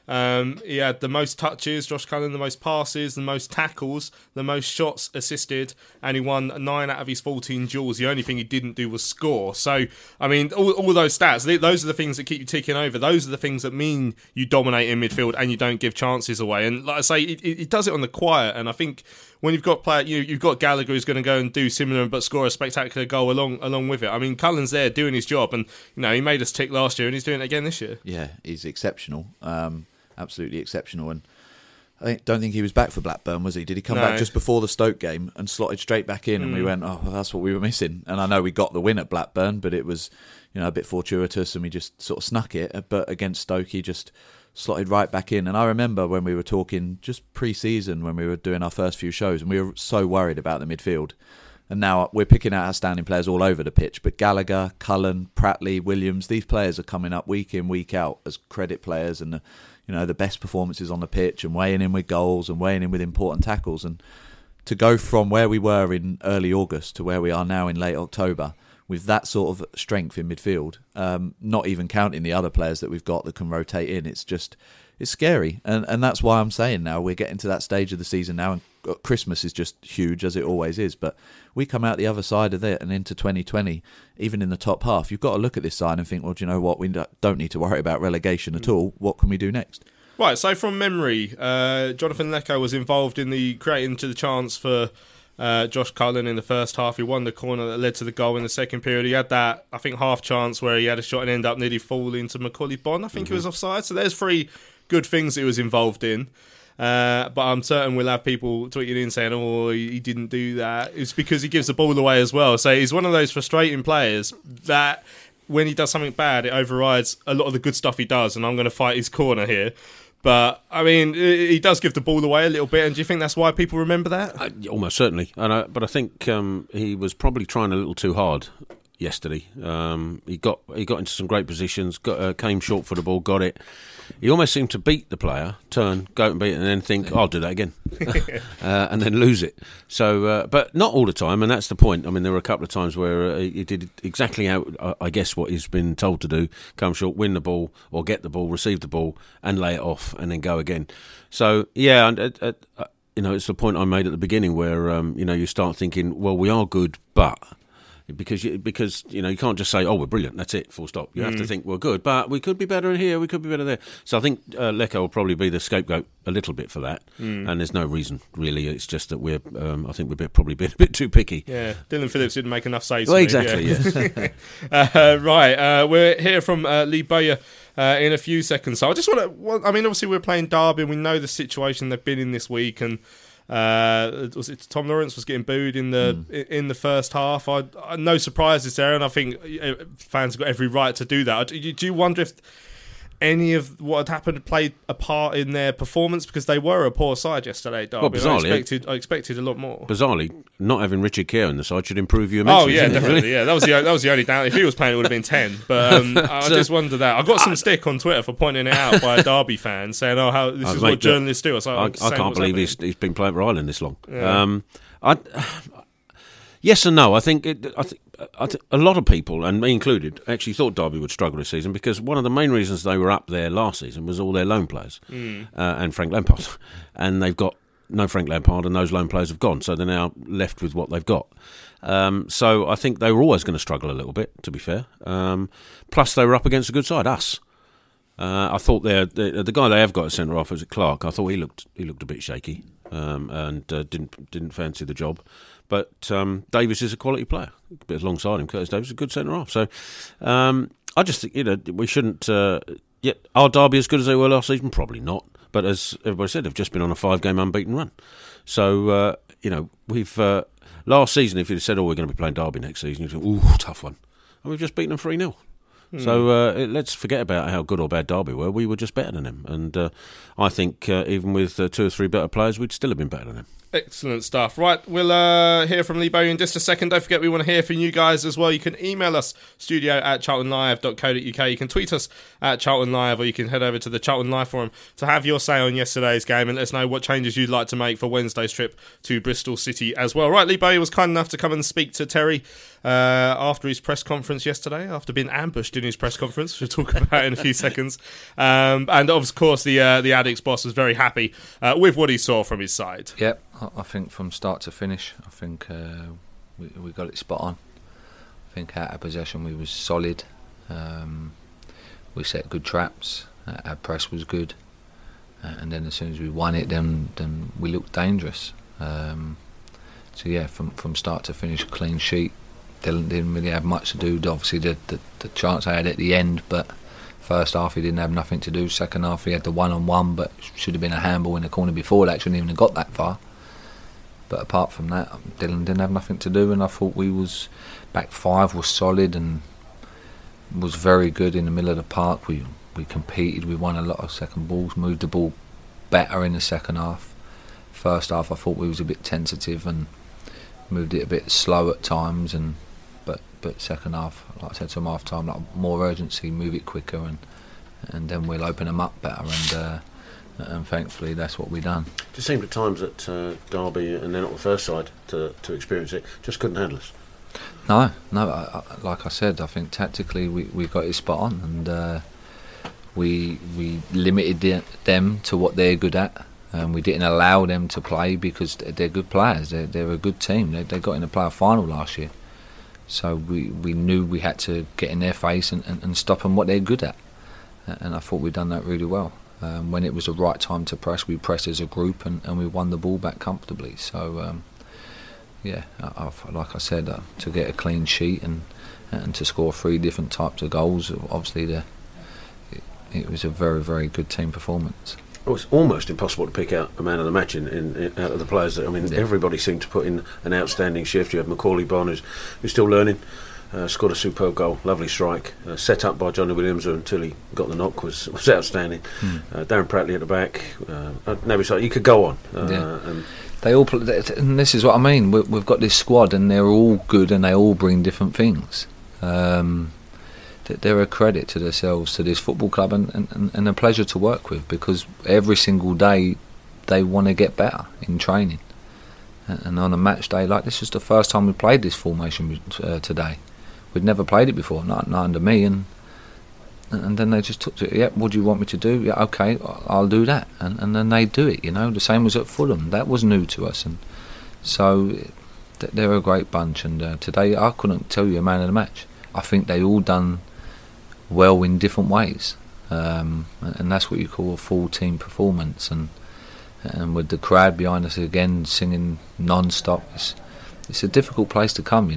[SPEAKER 3] he had the most touches, Josh Cullen, the most passes, the most tackles, the most shots assisted, and he won 9 out of his 14 duels. The only thing he didn't do was score. So, all those stats, those are the things that keep you ticking over. Those are the things that mean you dominate in midfield and you don't give chances away. And like I say, it does it on the quiet. And I think when you've got you've got Gallagher who's going to go and do similar but score a spectacular goal along with it. Cullen's there doing his job, and he made us tick last year, and he's doing it again this year.
[SPEAKER 4] Yeah, he's exceptional. Absolutely exceptional, and I don't think he was back for Blackburn, was he? Did he come back just before the Stoke game and slotted straight back in? And we went, that's what we were missing. And I know we got the win at Blackburn, but it was, a bit fortuitous, and we just sort of snuck it. But against Stoke, he just slotted right back in. And I remember when we were talking just pre-season, when we were doing our first few shows, and we were so worried about the midfield. And now we're picking out outstanding players all over the pitch. But Gallagher, Cullen, Pratley, Williams, these players are coming up week in, week out as credit players and the best performances on the pitch and weighing in with goals and weighing in with important tackles. And to go from where we were in early August to where we are now in late October with that sort of strength in midfield, not even counting the other players that we've got that can rotate in, it's scary. And that's why I'm saying now we're getting to that stage of the season now, and Christmas is just huge, as it always is. But we come out the other side of it and into 2020, even in the top half, you've got to look at this side and think, well, do you know what? We don't need to worry about relegation at all. What can we do next?
[SPEAKER 3] Right, so from memory, Jonathan Leko was involved in the creating to the chance for Josh Cullen in the first half. He won the corner that led to the goal in the second period. He had that, I think, half chance where he had a shot and ended up nearly falling to Macaulay Bonne. I think he was offside. So there's 3 good things he was involved in. But I'm certain we'll have people tweeting in saying, he didn't do that. It's because he gives the ball away as well. So he's one of those frustrating players that when he does something bad, it overrides a lot of the good stuff he does. And I'm going to fight his corner here. But, he does give the ball away a little bit. And do you think that's why people remember that?
[SPEAKER 5] Almost certainly. But I think he was probably trying a little too hard yesterday. He got into some great positions, came short for the ball, got it. He almost seemed to beat the player, turn, go and beat it, and then think, I'll do that again, and then lose it. So, but not all the time, and that's the point. There were a couple of times where he did exactly I guess what he's been told to do: come short, win the ball, or get the ball, receive the ball, and lay it off, and then go again. So, yeah, it's the point I made at the beginning where you start thinking, well, we are good, but. Because you can't just say, we're brilliant, that's it, full stop. You have to think we're good, but we could be better here, we could be better there. So I think Leko will probably be the scapegoat a little bit for that, and there's no reason really. It's just that I think we're probably a bit too picky.
[SPEAKER 3] Yeah, Dylan Phillips didn't make enough saves.
[SPEAKER 5] Well, exactly. Yeah.
[SPEAKER 3] Yes. Right, we're here from Lee Bowyer in a few seconds. So I just obviously we're playing Derby, and we know the situation they've been in this week, and. Was it Tom Lawrence was getting booed in the first half? No surprises there, and I think fans have got every right to do that. Do you wonder if any of what had happened played a part in their performance? Because they were a poor side yesterday, Derby.
[SPEAKER 5] Well, bizarrely,
[SPEAKER 3] I expected a lot more.
[SPEAKER 5] Bizarrely, not having Richard Kerr in the side should improve you immensely.
[SPEAKER 3] Oh yeah, definitely. Yeah, that was the only doubt. If he was playing, it would have been 10. But I just wonder that. I got some stick on Twitter for pointing it out by a Derby fan, saying, "Oh, how this is what journalists do."
[SPEAKER 5] I can't believe he's been playing for Ireland this long. Yeah. Yes and no. I think a lot of people, and me included, actually thought Derby would struggle this season because one of the main reasons they were up there last season was all their loan players and Frank Lampard. And they've got no Frank Lampard and those loan players have gone, so they're now left with what they've got. So I think they were always going to struggle a little bit, to be fair. Plus they were up against a good side, us. I thought the guy they have got at centre half, was Clark. I thought he looked a bit shaky and didn't fancy the job. But Davis is a quality player. But alongside him, Curtis Davis is a good centre half. So I just think we shouldn't. Are Derby as good as they were last season? Probably not. But as everybody said, they've just been on a 5-game unbeaten run. So we've last season, if you'd have said, we're going to be playing Derby next season, you'd think, ooh, tough one. And we've just beaten them 3-0. So let's forget about how good or bad Derby were. We were just better than them. And I think even with 2 or 3 better players, we'd still have been better than them.
[SPEAKER 3] Excellent stuff. Right, we'll hear from Lee Bowyer in just a second. Don't forget, we want to hear from you guys as well. You can email us, studio@charltonlive.co.uk. You can tweet us at Charlton Live, or you can head over to the Charlton Live forum to have your say on yesterday's game and let us know what changes you'd like to make for Wednesday's trip to Bristol City as well. Right, Lee Bowyer was kind enough to come and speak to Terry after his press conference yesterday, after being ambushed in his press conference, which we'll talk about in a few seconds. And of course, the Addicks boss was very happy with what he saw from his side.
[SPEAKER 8] Yep. I think from start to finish, I think we got it spot on. I think out of possession we was solid. We set good traps. Our press was good, and then as soon as we won it, then we looked dangerous. So yeah, from start to finish, clean sheet. Didn't really have much to do. Obviously, the chance I had at the end, but first half he didn't have nothing to do. Second half he had the one-on-one, but should have been a handball in the corner before that. Shouldn't even have got that far. But apart from that, Dylan didn't have nothing to do, and I thought we was back 5 was solid and was very good in the middle of the park. We competed, we won a lot of second balls, moved the ball better in the second half. First half I thought we was a bit tentative and moved it a bit slow at times, but second half, like I said to him half time, like more urgency, move it quicker, and then we'll open them up better, and thankfully that's what we done.
[SPEAKER 5] It just seemed at times that Derby, and they're not the first side to experience it, just couldn't handle us.
[SPEAKER 8] No, like I said, I think tactically we got it spot on, and we limited them to what they're good at, and we didn't allow them to play because they're good players. They're a good team. They got in the playoff final last year, so we knew we had to get in their face and stop them what they're good at, and I thought we'd done that really well. When it was the right time to press, we pressed as a group and we won the ball back comfortably. So like I said, to get a clean sheet and to score 3 different types of goals, obviously it was a very, very good team performance.
[SPEAKER 5] Well, it's almost impossible to pick out a man of the match in out of the players. Everybody seemed to put in an outstanding shift. You have Macaulay Bonne, who's still learning. Scored a superb goal, lovely strike, set up by Johnny Williams, who until he got the knock was outstanding. Darren Prattley at the back, you could go on.
[SPEAKER 8] They all and this is what I mean. We've got this squad, and they're all good, and they all bring different things. They're a credit to themselves, to this football club, and a pleasure to work with, because every single day they want to get better in training. And on a match day like this, was the first time we played this formation today. We'd never played it before, not under me, and then they just took to it. Yeah, what do you want me to do? Yeah, okay, I'll do that, and then they do it. The same as at Fulham. That was new to us, and so they're a great bunch. And today, I couldn't tell you a man of the match. I think they all done well in different ways, and that's what you call a full team performance. And with the crowd behind us again singing non-stop, it's a difficult place to come,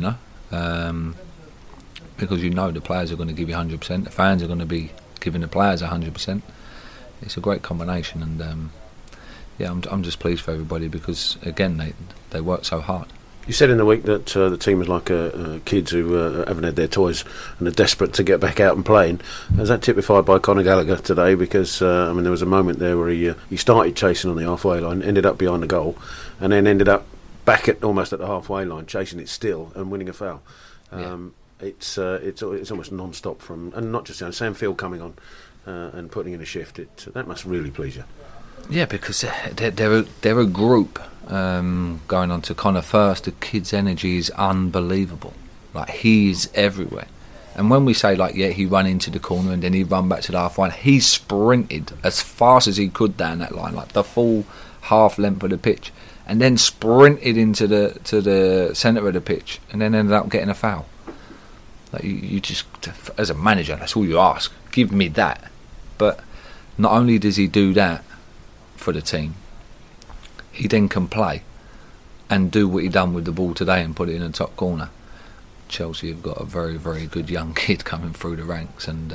[SPEAKER 8] because the players are going to give you 100%, the fans are going to be giving the players 100%. It's a great combination, and I'm just pleased for everybody, because again they work so hard.
[SPEAKER 5] You said in the week that the team was like kids who haven't had their toys and are desperate to get back out and playing. Is that typified by Conor Gallagher today? Because there was a moment there where he started chasing on the halfway line, ended up behind the goal, and then ended up back almost at the halfway line, chasing it still and winning a foul. It's almost non-stop and not just Sam Field coming on and putting in a shift. That must really please you.
[SPEAKER 8] Yeah, because they're a group. Going on to Connor first, the kid's energy is unbelievable. Like, he's everywhere. And when we say, like, yeah, he ran into the corner and then he ran back to the half line, he sprinted as fast as he could down that line, like the full half length of the pitch, and then sprinted into the centre of the pitch, and then ended up getting a foul. Like, you just, as a manager, that's all you ask. Give me that. But not only does he do that for the team, he then can play and do what he done with the ball today and put it in the top corner. Chelsea have got a very, very good young kid coming through the ranks, and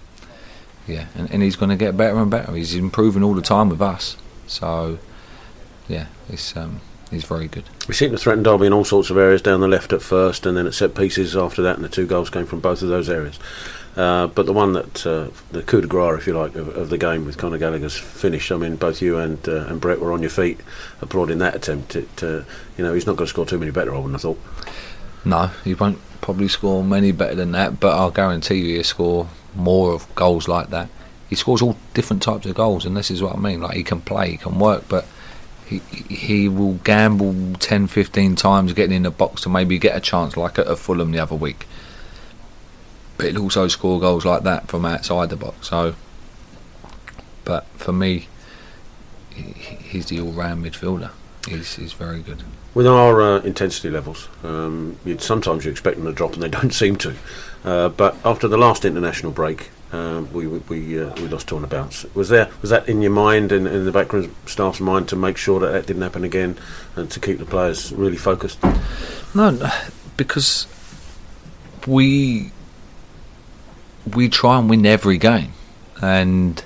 [SPEAKER 8] and he's going to get better and better. He's improving all the time with us. So yeah, he's very good. We
[SPEAKER 5] seem to threaten Derby in all sorts of areas, down the left at first and then at set pieces after that, and the 2 goals came from both of those areas. But the one that the coup de grace, if you like, of the game with Conor Gallagher's finish. I mean, both you and Brett were on your feet applauding that attempt. He's not going to score too many better, I wouldn't have thought. No,
[SPEAKER 8] he won't probably score many better than that, but I'll guarantee you he'll score more of goals like that. He scores all different types of goals, and this is what I mean. Like, he can play, he can work, but he will gamble 10-15 times getting in the box to maybe get a chance, like at Fulham the other week. But he'll also score goals like that from outside the box. So, but for me, he's the all-round midfielder. He's very good.
[SPEAKER 5] With our intensity levels, sometimes you expect them to drop and they don't seem to. But after the last international break, we lost 2 on the bounce. Was that in your mind and in the backroom staff's mind to make sure that didn't happen again and to keep the players really focused?
[SPEAKER 8] No, because we try and win every game, and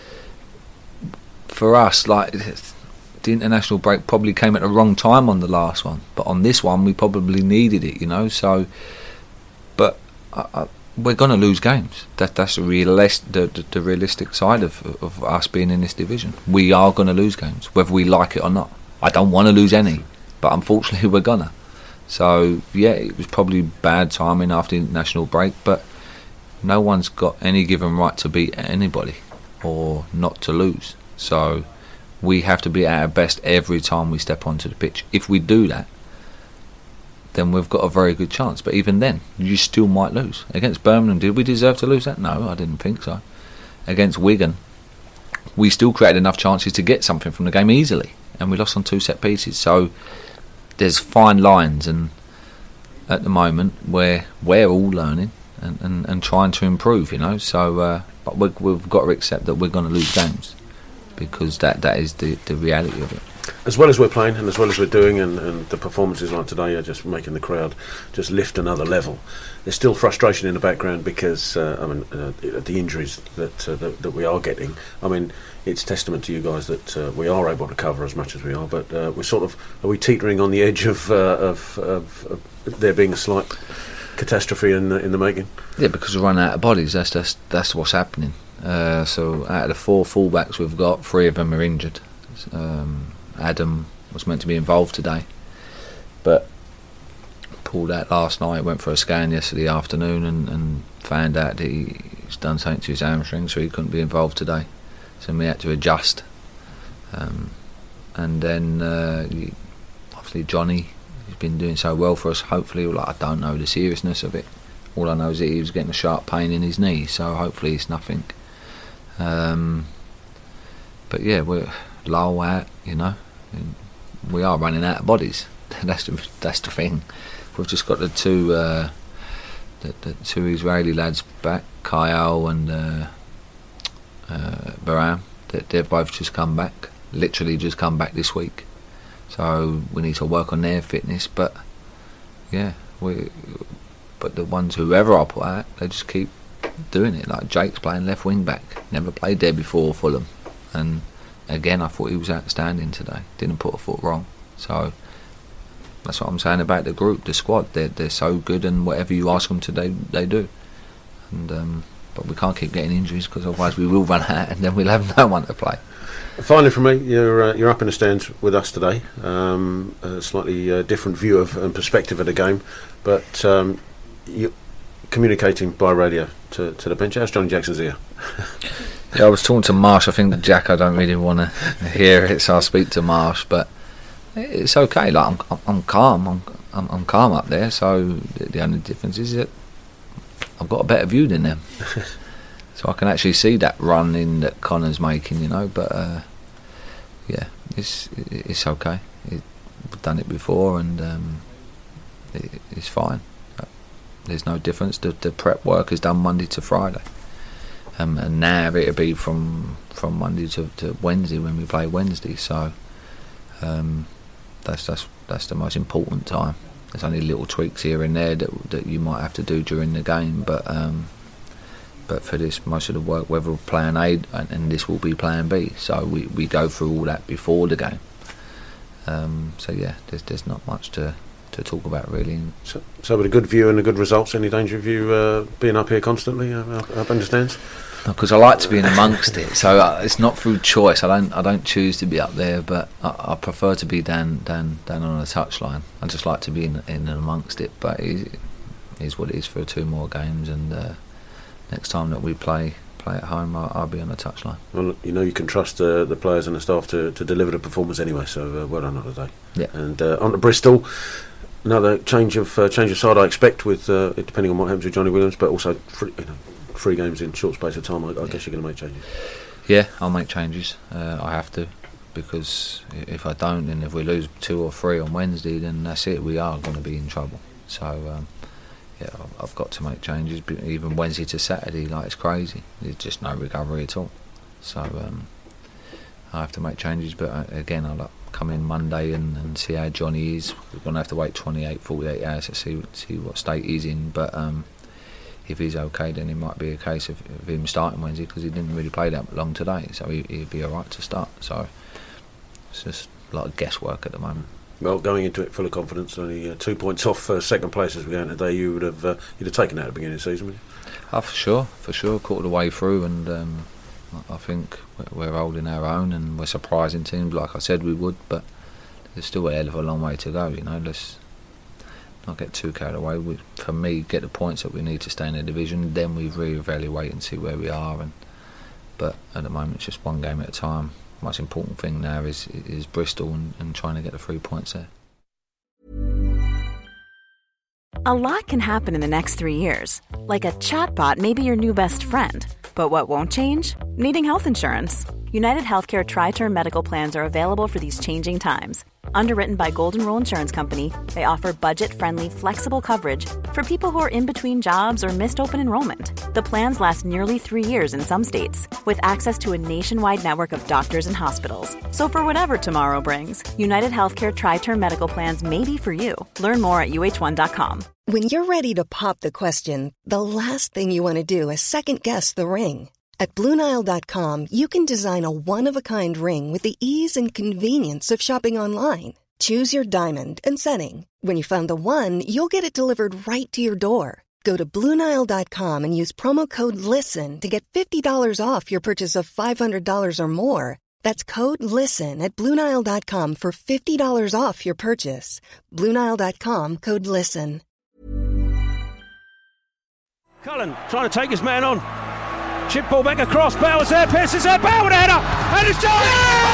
[SPEAKER 8] for us, like, the international break probably came at the wrong time on the last one, but on this one we probably needed it, so but we're going to lose games. That's the realistic side of us being in this division. We are going to lose games, whether we like it or not. I don't want to lose any, but unfortunately we're gonna. So yeah, it was probably bad timing after the international break, but no one's got any given right to beat anybody or not to lose. So we have to be at our best every time we step onto the pitch. If we do that, then we've got a very good chance. But even then, you still might lose. Against Birmingham, did we deserve to lose that? No, I didn't think so. Against Wigan, we still created enough chances to get something from the game easily, and we lost on 2 set pieces. So there's fine lines, and at the moment where we're all learning and trying to improve, So, but we've got to accept that we're going to lose games, because that is the reality of it.
[SPEAKER 5] As well as we're playing and as well as we're doing, and the performances like today are just making the crowd just lift another level, there's still frustration in the background because the injuries that we are getting. I mean, it's testament to you guys that we are able to cover as much as we are, but are we teetering on the edge of there being a slight catastrophe in the making?
[SPEAKER 8] Yeah, because we're running out of bodies. That's what's happening. So out of the 4 fullbacks we've got, 3 of them are injured. Adam was meant to be involved today, but pulled out last night. Went for a scan yesterday afternoon and found out that he's done something to his hamstring, so he couldn't be involved today. So we had to adjust. And then obviously Johnny, he's been doing so well for us. Hopefully, I don't know the seriousness of it. All I know is that he was getting a sharp pain in his knee, so hopefully it's nothing. But yeah, we're low out, we are running out of bodies. That's the thing. We've just got the 2 Israeli lads back, Kyle and Baram. They've both just come back, literally just come back this week. So we need to work on their fitness. But yeah, but the ones whoever I put out, they just keep doing it. Like Jake's playing left wing back, never played there before, Fulham, and again I thought he was outstanding today. Didn't put a foot wrong. So That's what I'm saying about the group, the squad. They're so good, and whatever you ask them to, they do. And but we can't keep getting injuries, because otherwise we will run out, and then we'll have no one to play.
[SPEAKER 5] Finally, from me, you're up in the stands with us today. A slightly different view of and perspective of the game, but you're communicating by radio to the bench. How's Johnny Jackson's ear?
[SPEAKER 8] Yeah, I was talking to Marsh. I think Jack, I don't really want to hear it, so I'll speak to Marsh. But it's okay. Like I'm calm. I'm calm up there. So the only difference is that I've got a better view than them. So I can actually see that run in that Connor's making, But yeah, it's okay. We've done it before, and it's fine. There's no difference. The prep work is done Monday to Friday, and now it'll be from Monday to Wednesday when we play Wednesday. So that's the most important time. There's only little tweaks here and there that you might have to do during the game, but for this, most of the work, whether we're plan A and this will be plan B, so we go through all that before the game. So yeah, there's not much to talk about really.
[SPEAKER 5] So with a good view and the good results, any danger of you being up here constantly up in the stands?
[SPEAKER 8] Because I like to be in amongst it, so it's not through choice. I don't choose to be up there, but I prefer to be down on the touchline. I just like to be in and amongst it. But it is what it is for 2 more games, and next time that we play at home, I'll be on the touchline.
[SPEAKER 5] Well, you can trust the players and the staff to deliver the performance anyway. So well done on the day.
[SPEAKER 8] Yeah.
[SPEAKER 5] And on to Bristol. Another change of side, I expect, with depending on what happens with Johnny Williams, but also 3 games in short space of time. I guess you're going to make changes. Yeah,
[SPEAKER 8] I'll make changes. I have to, because if I don't, and if we lose 2 or 3 on Wednesday, then that's it. We are going to be in trouble. So yeah, I've got to make changes. Even Wednesday to Saturday, it's crazy. There's just no recovery at all. So I have to make changes. But again, I'll come in Monday and see how Johnny is. We're going to have to wait 48 hours to see what state he's in. But if he's okay, then it might be a case of him starting Wednesday, because he didn't really play that long today, so he'd be alright to start. So it's just a lot of guesswork at the moment.
[SPEAKER 5] Well, going into it full of confidence, only 2 points off second place as we go today, you'd have taken that at the beginning of the season, wouldn't you?
[SPEAKER 8] For sure, quarter the way through, and I think we're holding our own, and we're surprising teams like I said we would, but there's still a hell of a long way to go. Let's not get too carried away. For me, get the points that we need to stay in the division, then we re-evaluate and see where we are. But at the moment, it's just one game at a time. The most important thing now is Bristol and trying to get the 3 points there.
[SPEAKER 9] A lot can happen in the next 3 years. Like a chatbot may be your new best friend. But what won't change? Needing health insurance. United Healthcare Tri-Term Medical Plans are available for these changing times. Underwritten by Golden Rule Insurance Company, they offer budget-friendly, flexible coverage for people who are in between jobs or missed open enrollment. The plans last nearly 3 years in some states, with access to a nationwide network of doctors and hospitals. So for whatever tomorrow brings, United Healthcare Tri-Term Medical Plans may be for you. Learn more at uh1.com.
[SPEAKER 10] When you're ready to pop the question, the last thing you want to do is second-guess the ring. At BlueNile.com, you can design a one-of-a-kind ring with the ease and convenience of shopping online. Choose your diamond and setting. When you find the one, you'll get it delivered right to your door. Go to BlueNile.com and use promo code LISTEN to get $50 off your purchase of $500 or more. That's code LISTEN at BlueNile.com for $50 off your purchase. BlueNile.com, code LISTEN.
[SPEAKER 6] Cullen trying to take his man on. Chip ball back across, Bowers there, Pearson's there, Bauer with a header, and it's Johnny!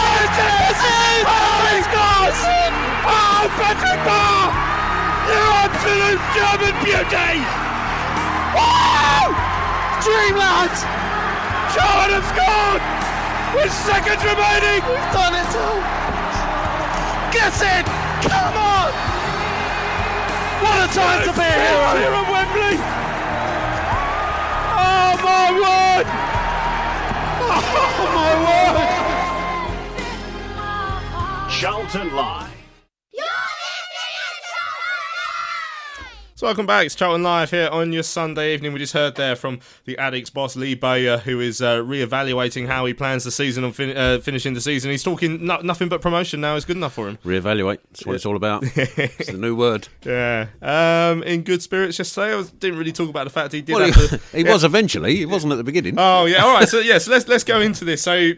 [SPEAKER 6] Oh, he scores! Oh, Patrick Barr! You absolute German beauty! Woo! Dreamland! Charlton have scored! With seconds remaining! We've done it all! Get it! Come on! What a time to be a hero! Here at Wembley! Oh my word! Oh my word!
[SPEAKER 11] Charlton Live.
[SPEAKER 3] So welcome back, it's Charlton Live here on your Sunday evening. We just heard there from the Addicts boss Lee Bowyer, who is re-evaluating how he plans the season and finishing the season. He's talking nothing but promotion now is good enough for him.
[SPEAKER 5] Re-evaluate, that's what it's all about. It's the new word.
[SPEAKER 3] Yeah. In good spirits yesterday. I didn't really talk about the fact he did
[SPEAKER 5] he was eventually, he wasn't at the beginning.
[SPEAKER 3] Oh yeah, alright, so let's go into this. So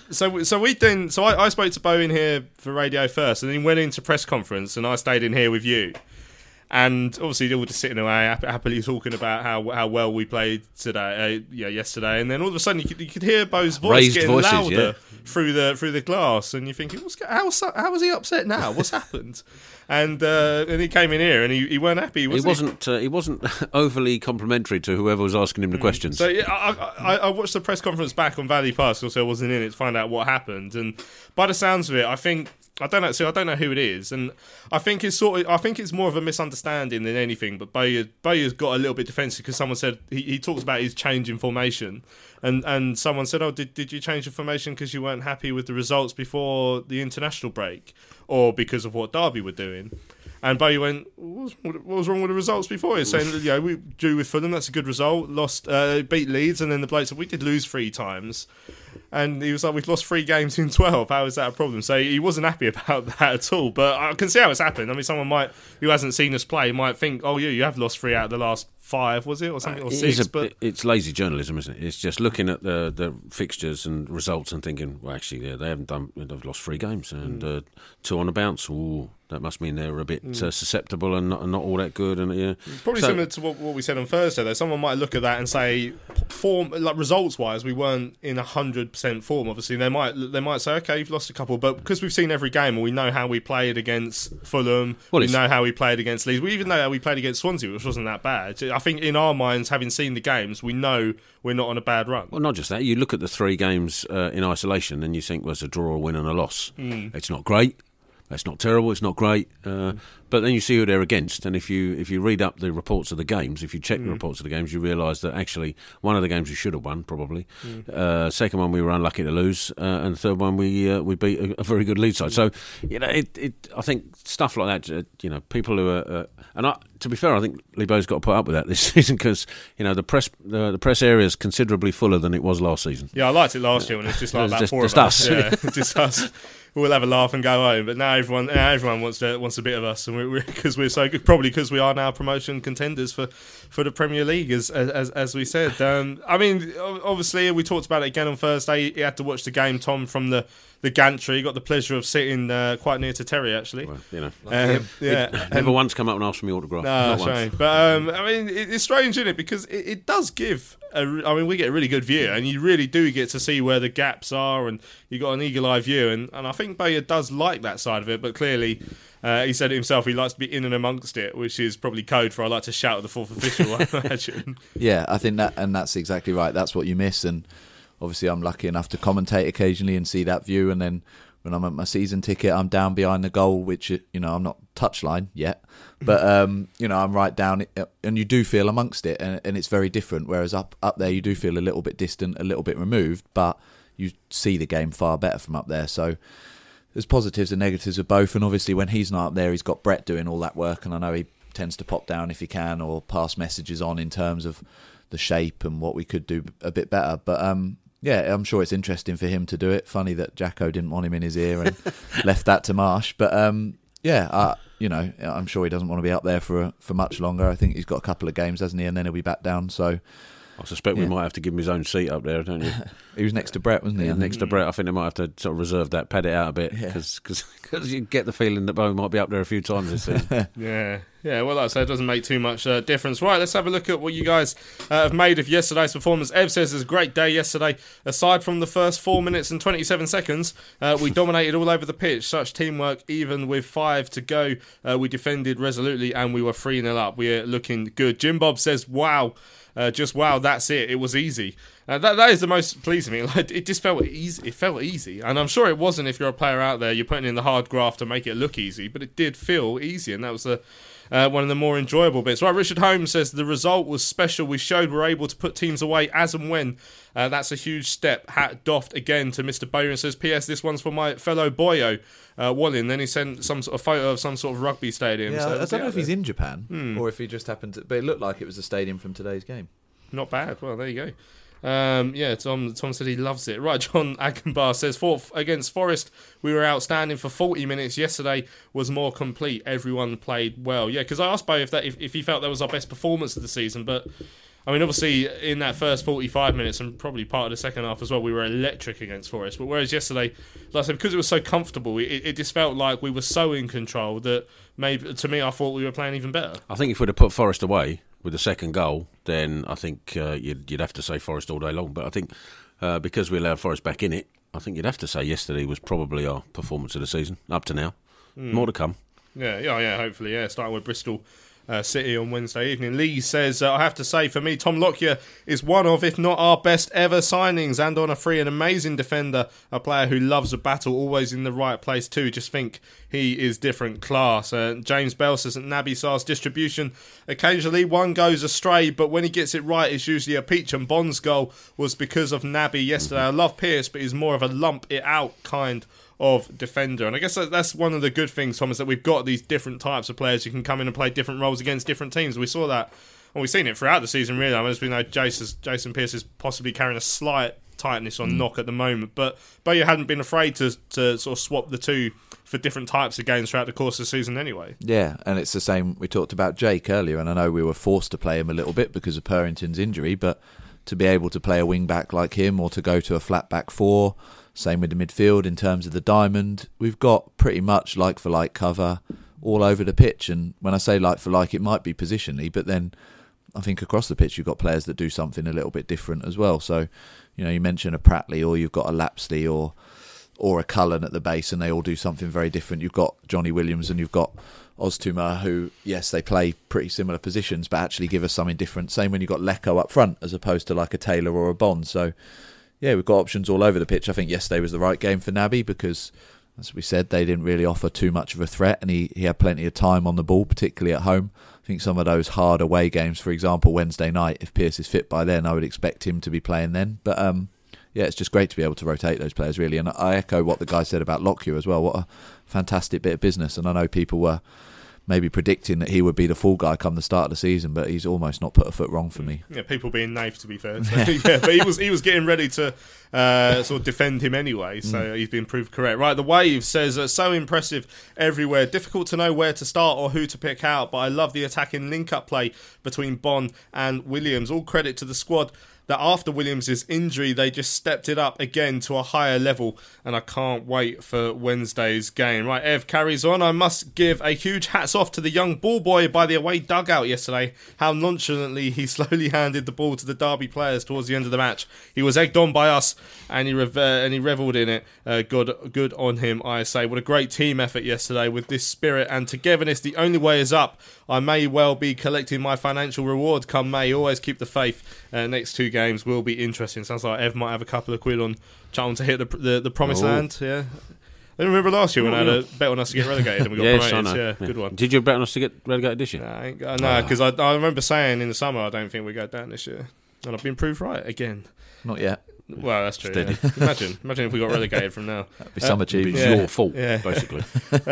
[SPEAKER 3] I spoke to Bo in here for radio first, and then went into press conference, and I stayed in here with you. And obviously, they were just sitting away, happily talking about how well we played today, yesterday. And then all of a sudden, you could hear Bo's voice
[SPEAKER 5] Raised
[SPEAKER 3] getting
[SPEAKER 5] voices,
[SPEAKER 3] louder through the glass, and you're thinking, how is he upset now? What's happened? And he came in here, and he weren't happy. He
[SPEAKER 5] wasn't overly complimentary to whoever was asking him the questions.
[SPEAKER 3] So I watched the press conference back on Valley Pass, also I wasn't in it, to find out what happened. And by the sounds of it, I don't know who it is, and I think it's more of a misunderstanding than anything. But Bowyer's got a little bit defensive because someone said he talks about his change in formation, and someone said, "Oh, did you change your formation because you weren't happy with the results before the international break, or because of what Derby were doing?" And Bowyer went, what was wrong with the results before? He's saying, we drew with Fulham, that's a good result. Beat Leeds, and then the bloke said, we did lose 3 times. And he was like, we've lost 3 games in 12. How is that a problem? So he wasn't happy about that at all. But I can see how it's happened. I mean, someone who hasn't seen us play might think, oh, yeah, you have lost 3 out of the last 5, was it? Or something, or 6. But
[SPEAKER 5] it's lazy journalism, isn't it? It's just looking at the fixtures and results and thinking, well, actually, they've lost 3 games and 2 on the bounce. Ooh, that must mean they're a bit susceptible and not all that good. And
[SPEAKER 3] it's probably similar to what we said on Thursday, though. Someone might look at that and say, form, like results-wise, we weren't in 100% form. Obviously, they might say, okay, you've lost a couple, but because we've seen every game and we know how we played against Fulham, we know how we played against Leeds, we even know how we played against Swansea, which wasn't that bad. I think in our minds, having seen the games, we know we're not on a bad run.
[SPEAKER 5] Well, not just that. You look at the 3 games in isolation and you think, well, it's a draw, a win and a loss. It's not great. It's not terrible. It's not great. But then you see who they're against, and if you read up the reports of the games, if you check the reports of the games, you realise that actually one of the games we should have won, probably. Second one we were unlucky to lose, and the third one we beat a very good Leeds side. So I think stuff like that. People who are to be fair, I think Lee Bow's got to put up with that this season because the press area is considerably fuller than it was last season.
[SPEAKER 3] Yeah, I liked it last year when it's just like about 4 of us. Yeah, just us. We'll have a laugh and go home, but now everyone wants a bit of us, and because we're so good, probably because we are now promotion contenders for the Premier League, as we said. I mean, obviously we talked about it again on Thursday. You had to watch the game, Tom, from the gantry. You got the pleasure of sitting quite near to Terry, actually.
[SPEAKER 5] Well,
[SPEAKER 3] never
[SPEAKER 5] once come up and ask for me autograph.
[SPEAKER 3] No, shame. But I mean, it's strange, isn't it? Because it does give. We get a really good view, and you really do get to see where the gaps are, and you got an eagle-eye view, and I think Bowyer does like that side of it, but clearly. He said it himself, he likes to be in and amongst it, which is probably code for I like to shout at the 4th official, I imagine.
[SPEAKER 4] Yeah, I think that's exactly right. That's what you miss, and obviously I'm lucky enough to commentate occasionally and see that view, and then when I'm at my season ticket, I'm down behind the goal, which, I'm not touchline yet, but, I'm right down, and you do feel amongst it, and it's very different, whereas up there you do feel a little bit distant, a little bit removed, but you see the game far better from up there, so there's positives and negatives of both, and obviously when he's not up there, he's got Brett doing all that work, and I know he tends to pop down if he can or pass messages on in terms of the shape and what we could do a bit better. But yeah, I'm sure it's interesting for him to do it. Funny that Jacko didn't want him in his ear and left that to Marsh. But yeah, I'm sure he doesn't want to be up there for much longer. I think he's got a couple of games, hasn't he? And then he'll be back down. So
[SPEAKER 5] I suspect we might have to give him his own seat up there, don't you?
[SPEAKER 4] He was next to Brett, wasn't he?
[SPEAKER 5] Yeah, next to Brett. I think they might have to sort of reserve that, pad it out a bit, because you get the feeling that Bowen might be up there a few times this season.
[SPEAKER 3] Yeah. Well, like I said, it doesn't make too much difference. Right, let's have a look at what you guys have made of yesterday's performance. Ev says it was a great day yesterday. Aside from the first 4 minutes and 27 seconds, we dominated all over the pitch. Such teamwork, even with 5 to go. We defended resolutely and we were 3-0 up. We're looking good. Jim Bob says, wow. Just wow, that's it. It was easy. That is the most pleasing thing. Like, it just felt easy. It felt easy, and I'm sure it wasn't. If you're a player out there, you're putting in the hard graft to make it look easy, but it did feel easy, and that was one of the more enjoyable bits. Right, Richard Holmes says the result was special. We showed we're able to put teams away as and when. That's a huge step. Hat doffed again to Mr. Bowyer and says, P.S. This one's for my fellow boyo, Wallin. Then he sent some sort of photo of some sort of rugby stadium.
[SPEAKER 4] Yeah,
[SPEAKER 3] so,
[SPEAKER 4] I don't know if he's in Japan or if he just happened to, but it looked like it was the stadium from today's game.
[SPEAKER 3] Not bad. Well, there you go. Tom said he loves it. Right, John Akenbar says, against Forest, we were outstanding for 40 minutes. Yesterday was more complete. Everyone played well. Yeah, because I asked Bo if he felt that was our best performance of the season, but I mean, obviously, in that first 45 minutes and probably part of the second half as well, we were electric against Forest. But whereas yesterday, like I said, because it was so comfortable, it just felt like we were so in control that maybe, to me, I thought we were playing even better.
[SPEAKER 5] I think if we'd have put Forest away with the second goal, then I think you'd have to say Forest all day long. But I think because we allowed Forest back in it, I think you'd have to say yesterday was probably our performance of the season up to now. More to come.
[SPEAKER 3] Yeah, hopefully, starting with Bristol City on Wednesday evening. Lee says, I have to say, for me, Tom Lockyer is one of, if not our best ever signings, and on a free, an amazing defender, a player who loves a battle, always in the right place too. Just think he is different class. James Bell says that Naby Sarr's distribution, occasionally one goes astray, but when he gets it right, it's usually a peach, and Bond's goal was because of Naby yesterday. I love Pearce, but he's more of a lump it out kind of defender, and I guess that's one of the good things, Thomas, that we've got these different types of players who can come in and play different roles against different teams. We saw that, and we've seen it throughout the season, really. I mean, as we know, Jason Pearce is possibly carrying a slight tightness on knock at the moment, but you hadn't been afraid to sort of swap the two for different types of games throughout the course of the season anyway. Yeah,
[SPEAKER 4] and it's the same, we talked about Jake earlier, and I know we were forced to play him a little bit because of Purrington's injury, but to be able to play a wing-back like him or to go to a flat-back four, same with the midfield in terms of the diamond, we've got pretty much like-for-like cover all over the pitch, and when I say like-for-like, it might be positionally, but then I think across the pitch you've got players that do something a little bit different as well. So, you know, you mention a Pratley, or you've got a Lapsley or a Cullen at the base, and they all do something very different. You've got Johnny Williams and you've got Oztumer, who, yes, they play pretty similar positions, but actually give us something different. Same when you've got Lecco up front, as opposed to like a Taylor or a Bond. So, yeah, we've got options all over the pitch. I think yesterday was the right game for Naby because, as we said, they didn't really offer too much of a threat, and he had plenty of time on the ball, particularly at home. I think some of those hard away games, for example, Wednesday night, if Pearce is fit by then, I would expect him to be playing then. But, yeah, it's just great to be able to rotate those players, really. And I echo what the guy said about Lockyer as well. What a fantastic bit of business. And I know people were maybe predicting that he would be the fall guy come the start of the season, but he's almost not put a foot wrong for me.
[SPEAKER 3] Yeah, people being naif, to be fair. So, yeah, but he was getting ready to sort of defend him anyway, so he's been proved correct. Right, the Wave says, so impressive everywhere. Difficult to know where to start or who to pick out, but I love the attacking link-up play between Bond and Williams. All credit to the squad that after Williams' injury, they just stepped it up again to a higher level, and I can't wait for Wednesday's game. Right, Ev carries on. I must give a huge hats off to the young ball boy by the away dugout yesterday. How nonchalantly he slowly handed the ball to the Derby players towards the end of the match. He was egged on by us, and he revelled in it. Good on him, I say. What a great team effort yesterday with this spirit and togetherness. The only way is up. I may well be collecting my financial reward come May. Always keep the faith. Next two games will be interesting. Sounds like Ev might have a couple of quid on Charlton to hit the promised land. Yeah. I remember last year when I had a bet on us to get relegated and we got promoted. Yeah, good one.
[SPEAKER 5] Did you bet on us to get relegated this year?
[SPEAKER 3] No, because I remember saying in the summer I don't think we go down this year, and I've been proved right again.
[SPEAKER 4] Not yet.
[SPEAKER 3] Well, that's true. Yeah. Imagine if we got relegated from now.
[SPEAKER 4] That'd be some achievement.
[SPEAKER 5] It's your fault, basically.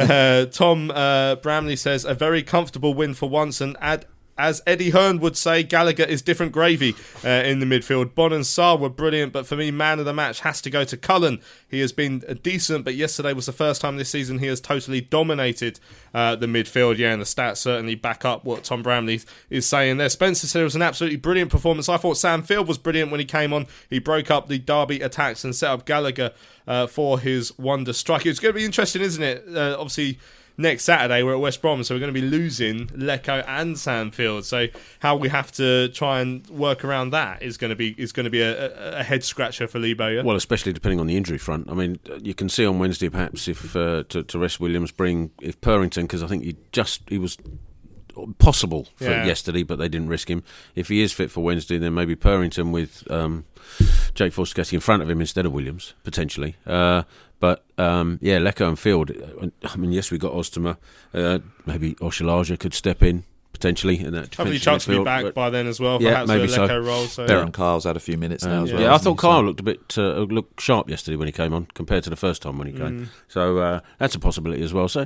[SPEAKER 3] Tom Bramley says, a very comfortable win for once, and as Eddie Hearn would say, Gallagher is different gravy in the midfield. Bon and Sarr were brilliant, but for me, man of the match has to go to Cullen. He has been decent, but yesterday was the first time this season he has totally dominated the midfield. Yeah, and the stats certainly back up what Tom Bramley is saying there. Spencer said it was an absolutely brilliant performance. I thought Sam Field was brilliant when he came on. He broke up the Derby attacks and set up Gallagher for his wonder strike. It's going to be interesting, isn't it? Obviously, next Saturday we're at West Brom, so we're going to be losing Lecco and Sandfield. So how we have to try and work around that is going to be a head scratcher for Lee Bowyer.
[SPEAKER 5] Well, especially depending on the injury front. I mean, you can see on Wednesday perhaps if to rest Williams, if Purrington, because I think he was possible for
[SPEAKER 3] Yeah.
[SPEAKER 5] yesterday, but they didn't risk him. If he is fit for Wednesday, then maybe Purrington with Jake Forster in front of him instead of Williams, potentially. But Lecco and Field, I mean, yes, we got Ostema. Maybe Oshalaja could step in, potentially. In that
[SPEAKER 3] Hopefully Chuck's will be back by then as well. Perhaps
[SPEAKER 5] maybe
[SPEAKER 3] a Lecco role. So
[SPEAKER 4] Baron Kyle's had a few minutes now as well.
[SPEAKER 5] Yeah, I thought Kyle looked sharp yesterday when he came on compared to the first time when he came. So that's a possibility as well. So,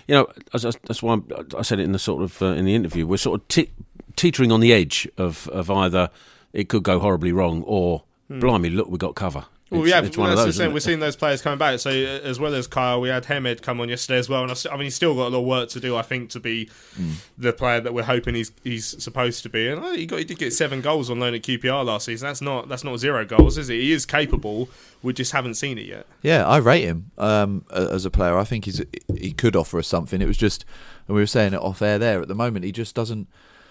[SPEAKER 5] that's why I said it in the sort of in the interview. We're sort of teetering on the edge of either it could go horribly wrong or blimey, look, we got cover.
[SPEAKER 3] Well, it's one of those, we're seeing those players coming back. So as well as Kyle, we had Hemed come on yesterday as well. And I mean, he's still got a lot of work to do, I think, to be the player that we're hoping he's supposed to be. And he did get 7 goals on loan at QPR last season. That's not 0 goals, is it? He is capable. We just haven't seen it yet.
[SPEAKER 4] Yeah, I rate him as a player. I think he could offer us something. It was just, and we were saying it off air there. At the moment, he just doesn't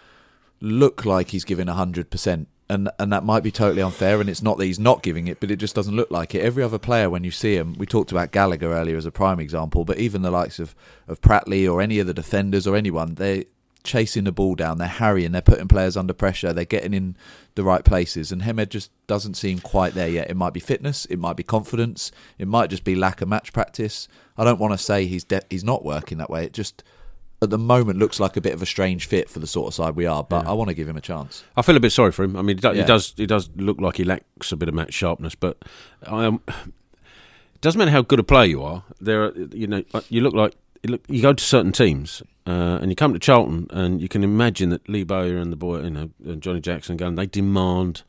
[SPEAKER 4] look like he's giving 100%. And that might be totally unfair, and it's not that he's not giving it, but it just doesn't look like it. Every other player, when you see him, we talked about Gallagher earlier as a prime example, but even the likes of Pratley or any of the defenders or anyone, they're chasing the ball down, they're harrying, they're putting players under pressure, they're getting in the right places, and Hemed just doesn't seem quite there yet. It might be fitness, it might be confidence, it might just be lack of match practice. I don't want to say he's not working that way. It just, at the moment, looks like a bit of a strange fit for the sort of side we are, but I want to give him a chance.
[SPEAKER 5] I feel a bit sorry for him. I mean, he does look like he lacks a bit of match sharpness, but it doesn't matter how good a player you are. You go to certain teams and you come to Charlton, and you can imagine that Lee Bowyer and the boy, and Johnny Jackson, they demand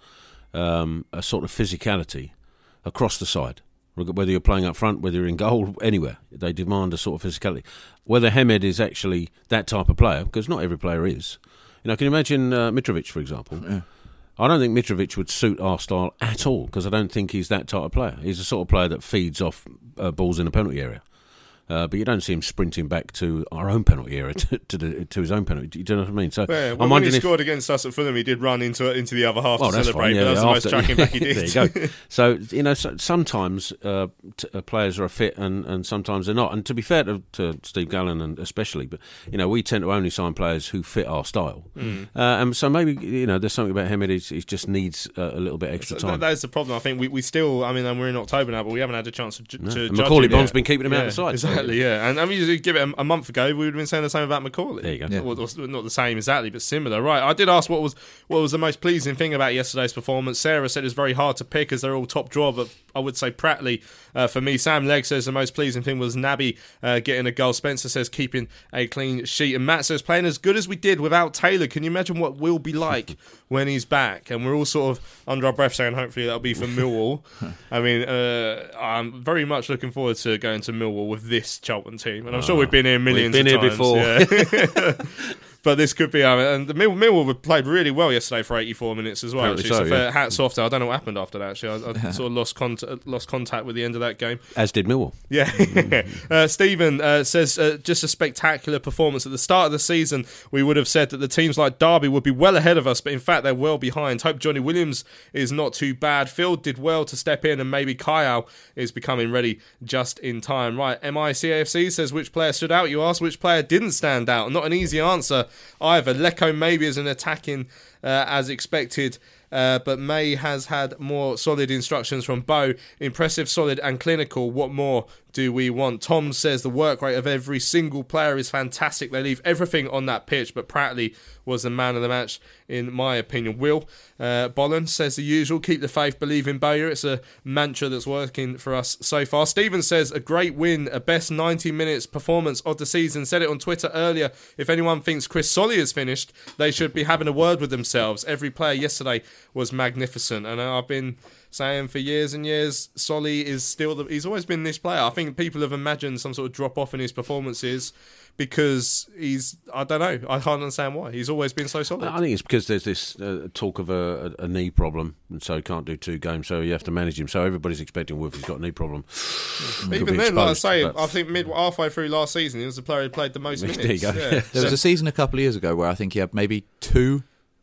[SPEAKER 5] a sort of physicality across the side. Whether you're playing up front, whether you're in goal, anywhere, they demand a sort of physicality. Whether Hemed is actually that type of player, because not every player is. Can you imagine Mitrovic, for example? Yeah. I don't think Mitrovic would suit our style at all, because I don't think he's that type of player. He's the sort of player that feeds off balls in the penalty area. But you don't see him sprinting back to our own penalty area to his own penalty. Do you know what I mean? So
[SPEAKER 3] when he scored against us at Fulham, he did run into the other half to celebrate. But that's the most chucking back he did.
[SPEAKER 5] There you go. So sometimes players are fit and sometimes they're not. And to be fair to Steve Gallen, and especially, but we tend to only sign players who fit our style. And so maybe there's something about him. He just needs a little bit extra time.
[SPEAKER 3] That's the problem. I think we still. I mean, we're in October now, but we haven't had a chance to judge
[SPEAKER 5] Macaulay Bond's been keeping him out of the side.
[SPEAKER 3] Exactly. Yeah, and I mean, you give it a month ago, we would have been saying the same about Macaulay.
[SPEAKER 5] There you go.
[SPEAKER 3] Yeah. Or not the same exactly, but similar. Right. I did ask what was the most pleasing thing about yesterday's performance. Sarah said it's very hard to pick as they're all top draw, but I would say Pratley for me. Sam Legg says the most pleasing thing was Naby getting a goal. Spencer says keeping a clean sheet, and Matt says playing as good as we did without Taylor. Can you imagine what we'll be like when he's back? And we're all sort of under our breath saying hopefully that'll be for Millwall. I mean, I'm very much looking forward to going to Millwall with this Charlton team, and I'm sure we've been here millions of times.
[SPEAKER 5] Before.
[SPEAKER 3] Yeah. But this could be, and the Millwall played really well yesterday for 84 minutes as well. Actually. So hats off to. I don't know what happened after that. Actually, I sort of lost contact with the end of that game.
[SPEAKER 5] As did Millwall.
[SPEAKER 3] Yeah. Stephen says just a spectacular performance at the start of the season. We would have said that the teams like Derby would be well ahead of us, but in fact they're well behind. Hope Johnny Williams is not too bad. Phil did well to step in, and maybe Kyle is becoming ready just in time. Right. MICAFC says which player stood out? You asked which player didn't stand out. Not an easy answer either. Lecco maybe is an attacking as expected, but May has had more solid instructions from Bo. Impressive, solid and clinical. What more do we want? Tom says the work rate of every single player is fantastic. They leave everything on that pitch, but Pratley was the man of the match in my opinion. Will Bolland says the usual, keep the faith, believe in Bowyer. It's a mantra that's working for us so far. Stephen says a great win, a best 90 minutes performance of the season. Said it on Twitter earlier, if anyone thinks Chris Solly is finished, they should be having a word with themselves. Every player yesterday was magnificent, and I've been saying for years and years, Solly is still he's always been this player. I think people have imagined some sort of drop off in his performances because I don't know, I can't understand why. He's always been so solid.
[SPEAKER 5] I think it's because there's this talk of a knee problem, and so he can't do 2 games, so you have to manage him. So everybody's expecting Wolfie's got a knee problem.
[SPEAKER 3] But even then, like I say, I think halfway through last season, he was the player who played the most minutes.
[SPEAKER 5] There you go.
[SPEAKER 3] Yeah.
[SPEAKER 4] There was a season a couple of years ago where I think he had maybe 2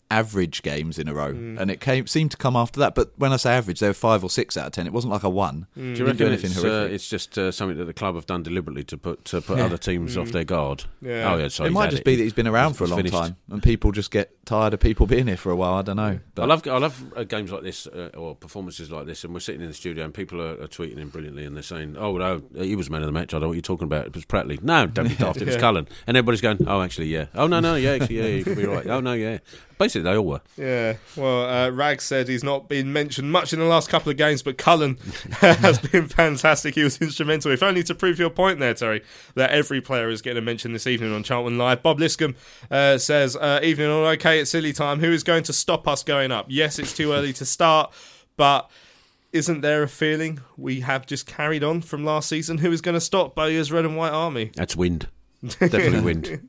[SPEAKER 4] average games in a row, and it seemed to come after that. But when I say average, they were 5 or 6 out of 10. It wasn't like a 1.
[SPEAKER 5] Do you reckon it's just something that the club have done deliberately to put other teams off their guard?
[SPEAKER 3] Yeah.
[SPEAKER 5] Oh yeah, sorry.
[SPEAKER 4] It might just be that he's been around for a long time, and people just get tired of people being here for a while. I don't know. But
[SPEAKER 5] I love games like this or performances like this, and we're sitting in the studio and people are tweeting him brilliantly, and they're saying, "Oh no, he was man of the match. I don't know what you're talking about. It was Pratley. No, don't be daft. It was Cullen." And everybody's going, "Oh, actually, yeah. Oh no, yeah, actually, yeah, you could be right. Oh no, yeah." Basically, they all were.
[SPEAKER 3] Yeah. Well, Rag said he's not been mentioned much in the last couple of games, but Cullen has been fantastic. He was instrumental. If only to prove your point there, Terry, that every player is getting a mention this evening on Charlton Live. Bob Liscombe says, "Evening all okay at silly time. Who is going to stop us going up? Yes, it's too early to start, but isn't there a feeling we have just carried on from last season? Who is going to stop Bowyer's Red and White Army?"
[SPEAKER 5] That's wind. Definitely wind.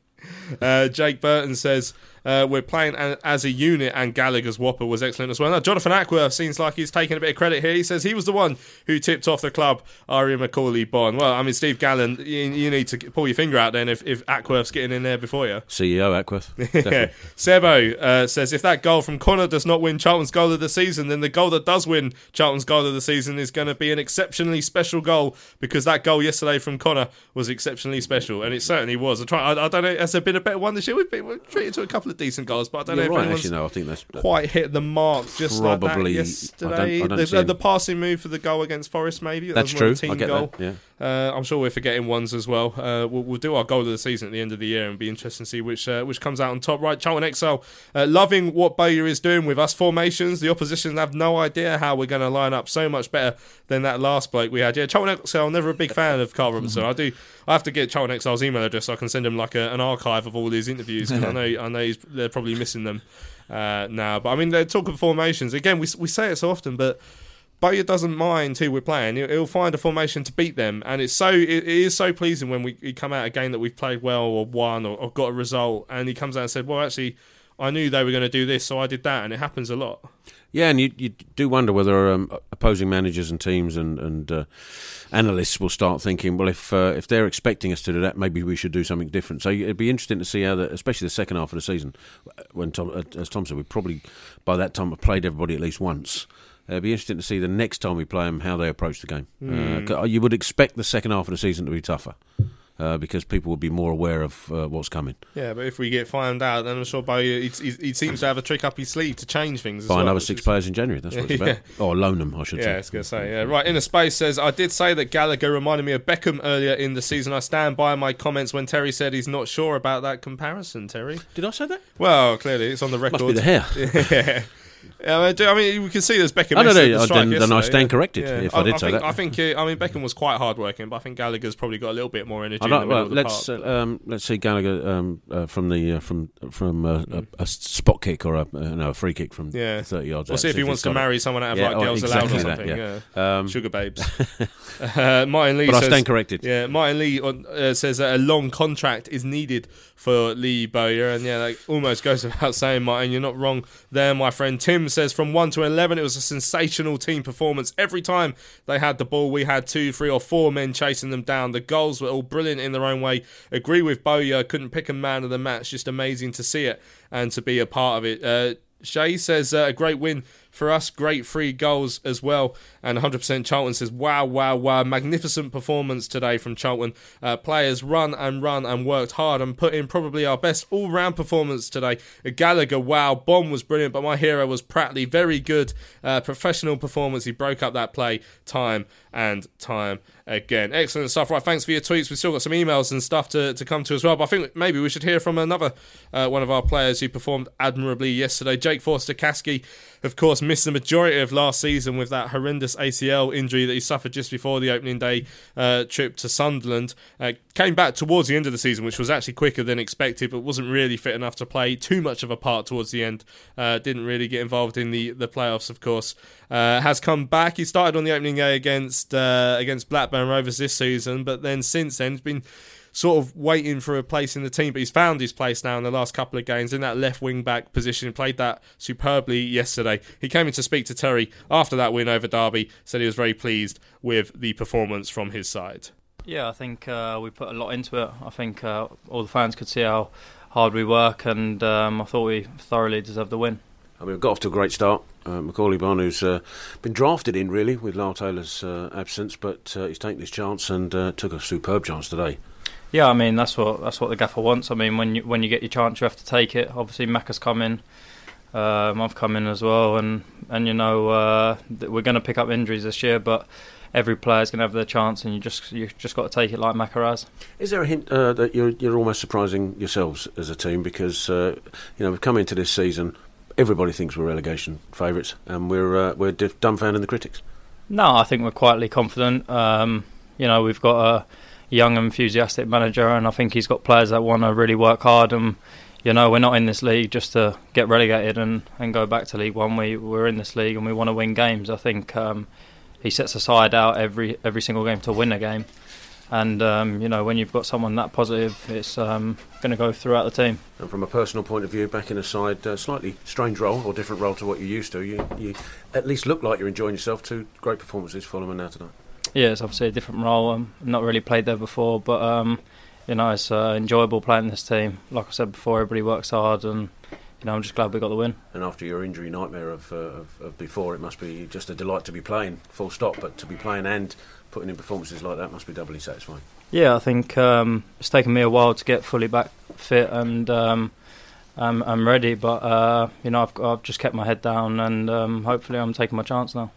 [SPEAKER 3] Jake Burton says, we're playing as a unit, and Gallagher's whopper was excellent as well. Now, Jonathan Ackworth seems like he's taking a bit of credit here. He says he was the one who tipped off the club Aria Macaulay Bonne. Well, I mean, Steve Gallen, you need to pull your finger out then if Ackworth's getting in there before you.
[SPEAKER 5] CEO Ackworth.
[SPEAKER 3] Yeah. Sebo says, if that goal from Connor does not win Charlton's goal of the season, then the goal that does win Charlton's goal of the season is going to be an exceptionally special goal, because that goal yesterday from Connor was exceptionally special, and it certainly was. I don't know, has there been a better one this year? We've treated to a couple of decent goals, but I don't know if anyone's
[SPEAKER 5] I think that's
[SPEAKER 3] quite hit the mark just like that yesterday.
[SPEAKER 5] I don't
[SPEAKER 3] the passing move for the goal against Forest, maybe.
[SPEAKER 5] That's true.
[SPEAKER 3] Team
[SPEAKER 5] I get
[SPEAKER 3] goal.
[SPEAKER 5] that. Yeah.
[SPEAKER 3] I'm sure we're forgetting ones as well. We'll do our goal of the season at the end of the year, and be interesting to see which comes out on top. Right, Charlton Exile, loving what Bowyer is doing with us formations. The opposition have no idea how we're going to line up so much better than that last bloke we had. Yeah, Charlton Exile, never a big fan of Carl Robinson. I have to get Charlton Exile's email address so I can send him like an archive of all his interviews, because I know they're probably missing them now. But I mean, they're talking formations again. We say it so often, but Bowyer doesn't mind who we're playing. He'll find a formation to beat them, and it is so pleasing when we come out a game that we've played well or won or got a result, and he comes out and said, "Well, actually, I knew they were going to do this, so I did that," and it happens a lot.
[SPEAKER 5] Yeah, and you do wonder whether opposing managers and teams and analysts will start thinking, well, if they're expecting us to do that, maybe we should do something different. So it'd be interesting to see how, especially the second half of the season, when as Tom said, we probably by that time have played everybody at least once. It'd be interesting to see the next time we play them how they approach the game. You would expect the second half of the season to be tougher. Because people will be more aware of what's coming.
[SPEAKER 3] Yeah, but if we get found out, then I'm sure Bowyer, he seems to have a trick up his sleeve to change things.
[SPEAKER 5] Buy another 6 players in January, that's what it's about. Or loan them, I should say.
[SPEAKER 3] Yeah, I was going to say. Yeah. Right, Inner Space says, I did say that Gallagher reminded me of Beckham earlier in the season. I stand by my comments when Terry said he's not sure about that comparison, Terry.
[SPEAKER 5] Did I say that?
[SPEAKER 3] Well, clearly, it's on the record.
[SPEAKER 5] Must be the hair.
[SPEAKER 3] Yeah. I mean, we can see there's Beckham.
[SPEAKER 5] Then I stand corrected if I did say that.
[SPEAKER 3] I think Beckham was quite hard working, but I think Gallagher's probably got a little bit more energy.
[SPEAKER 5] Let's see Gallagher from a spot kick or a free kick from 30 yards.
[SPEAKER 3] We'll see if he wants to marry someone out of Girls Aloud or something. Sugar babes. Martin Lee,
[SPEAKER 5] but I stand corrected.
[SPEAKER 3] Yeah, Martin Lee says that a long contract is needed for Lee Bowyer, and that almost goes without saying, Martin. You're not wrong there, my friend. Tim says from 1 to 11, it was a sensational team performance. Every time they had the ball, we had 2, 3 or 4 men chasing them down. The goals were all brilliant in their own way. Agree with Bowyer, couldn't pick a man of the match. Just amazing to see it and to be a part of it. Shay says a great win for us, great 3 goals as well. And 100% Charlton says, wow, magnificent performance today from Charlton. Players run and worked hard and put in probably our best all-round performance today. Gallagher, wow, Bonne was brilliant, but my hero was Pratley. Very good professional performance. He broke up that play time and time again. Excellent stuff. Right, thanks for your tweets. We've still got some emails and stuff to come to as well, but I think maybe we should hear from another one of our players who performed admirably yesterday. Jake Forster-Caskey, of course, missed the majority of last season with that horrendous ACL injury that he suffered just before the opening day trip to Sunderland. Came back towards the end of the season, which was actually quicker than expected, but wasn't really fit enough to play too much of a part towards the end. Didn't really get involved in the playoffs, of course. Has come back. He started on the opening day against Blackburn Rovers this season, but then since then he's been sort of waiting for a place in the team, but he's found his place now in the last couple of games in that left wing back position. He played that superbly yesterday. He came in to speak to Terry after that win over Derby, said he was very pleased with the performance from his side.
[SPEAKER 11] Yeah, I think we put a lot into it. I think all the fans could see how hard we work, and I thought we thoroughly deserved the win.
[SPEAKER 5] I mean, we've got off to a great start. Macaulay Bonne, who's been drafted in really with Lyle Taylor's absence, but he's taken his chance and took a superb chance today.
[SPEAKER 11] Yeah, I mean that's what the gaffer wants. I mean, when you get your chance, you have to take it. Obviously, Macca's come in. I've come in as well, and you know we're going to pick up injuries this year, but every player's going to have their chance, and you just got to take it like Macca has.
[SPEAKER 5] Is there a hint that you're almost surprising yourselves as a team, because we've come into this season, everybody thinks we're relegation favourites, and we're dumbfounding the critics? No,
[SPEAKER 11] I think we're quietly confident. We've got a young, enthusiastic manager, and I think he's got players that want to really work hard. And we're not in this league just to get relegated and go back to League One. We're in this league and we want to win games. I think he sets aside out every single game to win a game. And when you've got someone that positive, it's going to go throughout the team.
[SPEAKER 5] And from a personal point of view, back in a side, slightly strange role or different role to what you're used to, you at least look like you're enjoying yourself. 2 great performances, Fulham and now tonight. Yeah,
[SPEAKER 11] it's obviously a different role. I've not really played there before, but it's enjoyable playing this team. Like I said before, everybody works hard, and I'm just glad we got the win.
[SPEAKER 5] And after your injury nightmare of before, it must be just a delight to be playing, full stop. But to be playing and putting in performances like that must be doubly satisfying.
[SPEAKER 11] Yeah, I think it's taken me a while to get fully back fit, and I'm ready. But I've just kept my head down, and hopefully I'm taking my chance now.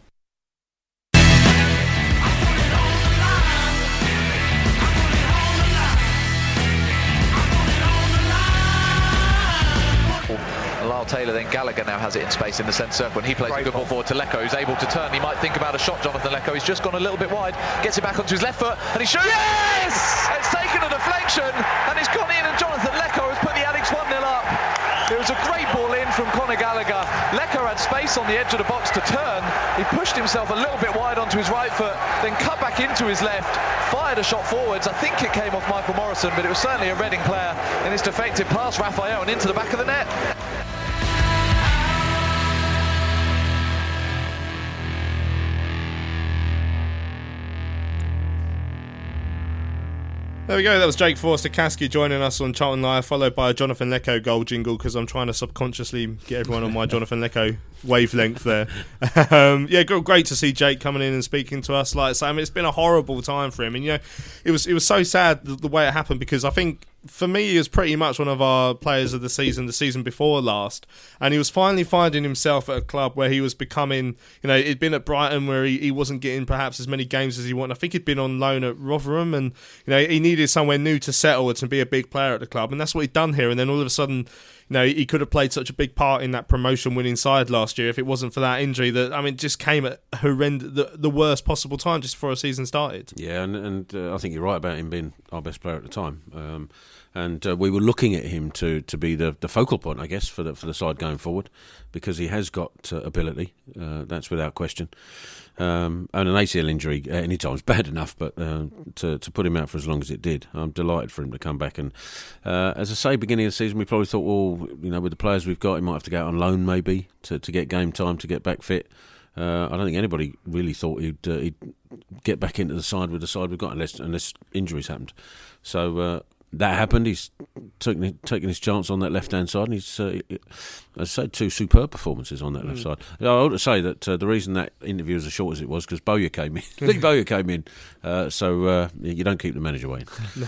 [SPEAKER 12] Taylor, then Gallagher now has it in space in the centre circle, and he plays a good ball forward to Lecco, who's able to turn. He might think about a shot, Jonathan Lecco. He's just gone a little bit wide, gets it back onto his left foot, and he shoots. Yes! It's taken a deflection, and it's gone in, and Jonathan Lecco has put the Addicks 1-0 up. It was a great ball in from Conor Gallagher. Lecco had space on the edge of the box to turn. He pushed himself a little bit wide onto his right foot, then cut back into his left, fired a shot forwards. I think it came off Michael Morrison, but it was certainly a Reading player, and it's deflected past Raphael and into the back of the net.
[SPEAKER 3] There we go, that was Jake Forster-Caskey joining us on Charlton Live, followed by a Jonathan Lecco goal jingle, because I'm trying to subconsciously get everyone on my Jonathan Lecco wavelength there. Great to see Jake coming in and speaking to us. Like I say, it's been a horrible time for him, and it was so sad the way it happened, because I think for me he was pretty much one of our players of the season before last, and he was finally finding himself at a club where he was becoming, he'd been at Brighton where he wasn't getting perhaps as many games as he wanted. I think he'd been on loan at Rotherham, and he needed somewhere new to settle and to be a big player at the club, and that's what he'd done here. And then all of a sudden, he could have played such a big part in that promotion-winning side last year if it wasn't for that injury that, just came at the worst possible time just before our season started.
[SPEAKER 5] Yeah, and I think you're right about him being our best player at the time. And we were looking at him to be the focal point, I guess, for the side going forward, because he has got ability. That's without question. And an ACL injury at any time is bad enough, but to put him out for as long as it did, I'm delighted for him to come back. And as I say, beginning of the season, we probably thought, well, with the players we've got, he might have to go out on loan maybe to get game time, to get back fit. I don't think anybody really thought he'd get back into the side with the side we've got, unless injuries happened. So that happened. He's taken his chance on that left-hand side, and he's, as I said, 2 superb performances on that left side. I ought to say that the reason that interview was as short as it was because Bowyer came in. Lee Bowyer came in, so you don't keep the manager waiting.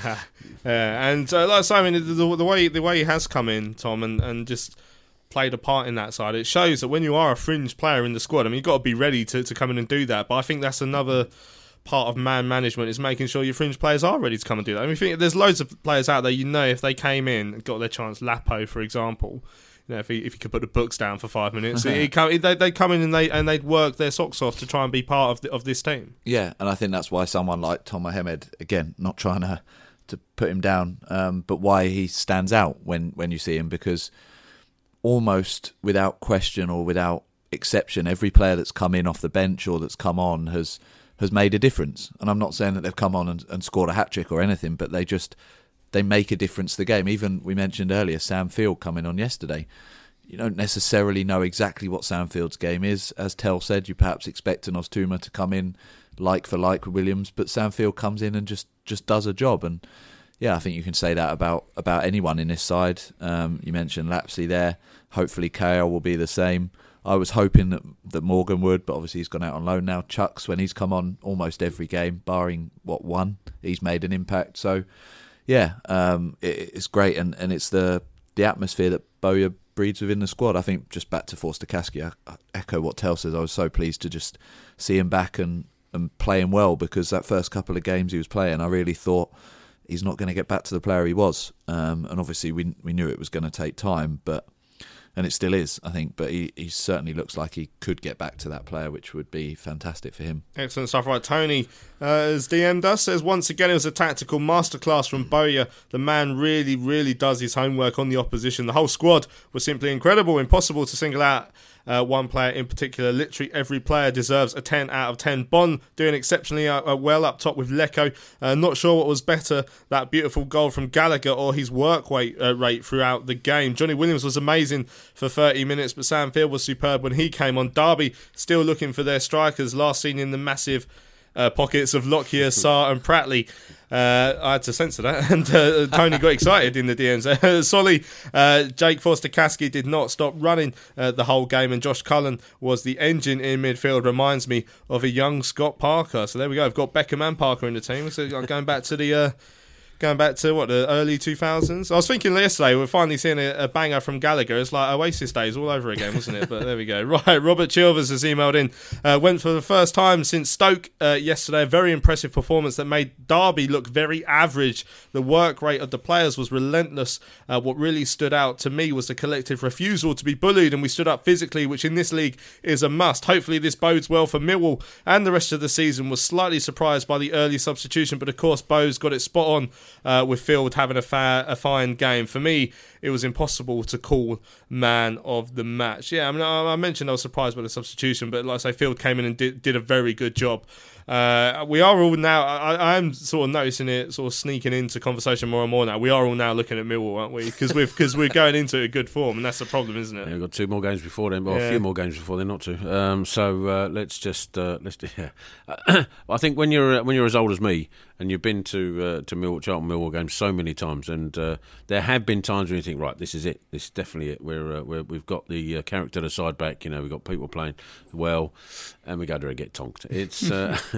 [SPEAKER 3] And like I say, the way he has come in, Tom, and just played a part in that side, it shows that when you are a fringe player in the squad, you've got to be ready to come in and do that. But I think that's another part of man management, is making sure your fringe players are ready to come and do that. I mean, there's loads of players out there, if they came in and got their chance, Lapo, for example, if he could put the books down for 5 minutes, they'd come in and they'd work their socks off to try and be part of this team.
[SPEAKER 4] Yeah, and I think that's why someone like Tom Mohamed, again, not trying to put him down, but why he stands out when you see him, because almost without question or without exception, every player that's come in off the bench or that's come on has made a difference. And I'm not saying that they've come on and scored a hat-trick or anything, but they make a difference to the game. Even, we mentioned earlier, Sam Field coming on yesterday. You don't necessarily know exactly what Sam Field's game is. As Tell said, you perhaps expect an Ostuma to come in like for like with Williams, but Sam Field comes in and just does a job. And I think you can say that about anyone in this side. You mentioned Lapsley there. Hopefully Kale will be the same. I was hoping that Morgan would, but obviously he's gone out on loan now. Chucks, when he's come on almost every game, barring one, he's made an impact. So it's great, and it's the atmosphere that Bowyer breeds within the squad. I think just back to Forster Caskey, I echo what Tel says. I was so pleased to just see him back and playing well, because that first couple of games he was playing, I really thought he's not going to get back to the player he was. And obviously we knew it was going to take time, and it still is, I think, but he certainly looks like he could get back to that player, which would be fantastic for him.
[SPEAKER 3] Excellent stuff. Right, Tony has DM'd us, says, once again it was a tactical masterclass from Bowyer. The man really, really does his homework on the opposition. The whole squad was simply incredible. Impossible to single out one player in particular. Literally every player deserves a 10 out of 10. Bond doing exceptionally well up top with Lecco. Not sure what was better, that beautiful goal from Gallagher or his work rate throughout the game. Johnny Williams was amazing for 30 minutes, but Sam Field was superb when he came on. Derby still looking for their strikers, last seen in the massive pockets of Lockyer, Sarr and Pratley. I had to censor that, and Tony got excited in the DMs. Solly, Jake Forster-Caskey did not stop running the whole game, and Josh Cullen was the engine in midfield. Reminds me of a young Scott Parker. So there we go. I've got Beckham and Parker in the team. So going back to the early 2000s. I was thinking yesterday we're finally seeing a banger from Gallagher. It's like Oasis days all over again, wasn't it? But there we go. Right, Robert Chilvers has emailed in. Went for the first time since Stoke yesterday. A very impressive performance that made Derby look very average. The work rate of the players was relentless. What really stood out to me was the collective refusal to be bullied, and we stood up physically, which in this league is a must. Hopefully this bodes well for Millwall and the rest of the season. Was slightly surprised by the early substitution, but of course Bowes got it spot on. With Field having a fine game. For me, it was impossible to call man of the match. Yeah, I mean, I mentioned I was surprised by the substitution, but like I say, Field came in and did a very good job. We are all now, I am sort of noticing it sort of sneaking into conversation more and more now. We are all now looking at Millwall, aren't we? Because we're going into a good form, and that's the problem, isn't it?
[SPEAKER 5] Yeah, we've got 2 more games before them, or a few more games before them, not to. So let's I think when you're as old as me and you've been to Charlton Millwall games so many times, and there have been times when you think, right, this is it. This is definitely it. We've got the character to side back. We've got people playing well, and we go there and get tonked. It's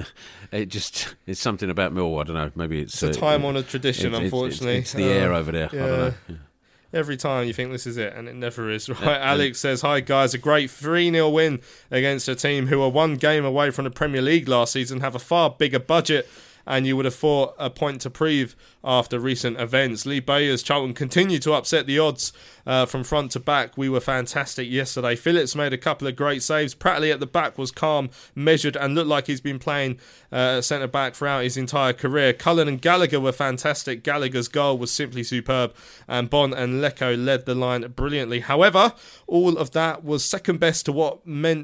[SPEAKER 5] it's something about Millwall. I don't know. Maybe it's
[SPEAKER 3] a time-honoured tradition. Unfortunately,
[SPEAKER 5] it's the air over there.
[SPEAKER 3] Yeah.
[SPEAKER 5] I don't know. Yeah.
[SPEAKER 3] Every time you think this is it, and it never is. Right, Alex says, hi guys, a great 3-0 win against a team who were 1 game away from the Premier League last season, have a far bigger budget, and you would have thought a point to prove after recent events. Lee Bowyer's Charlton continue to upset the odds from front to back. We were fantastic yesterday. Phillips made a couple of great saves. Pratley at the back was calm, measured, and looked like he's been playing centre-back throughout his entire career. Cullen and Gallagher were fantastic. Gallagher's goal was simply superb, and Bon and Lecco led the line brilliantly. However, all of that was second best to what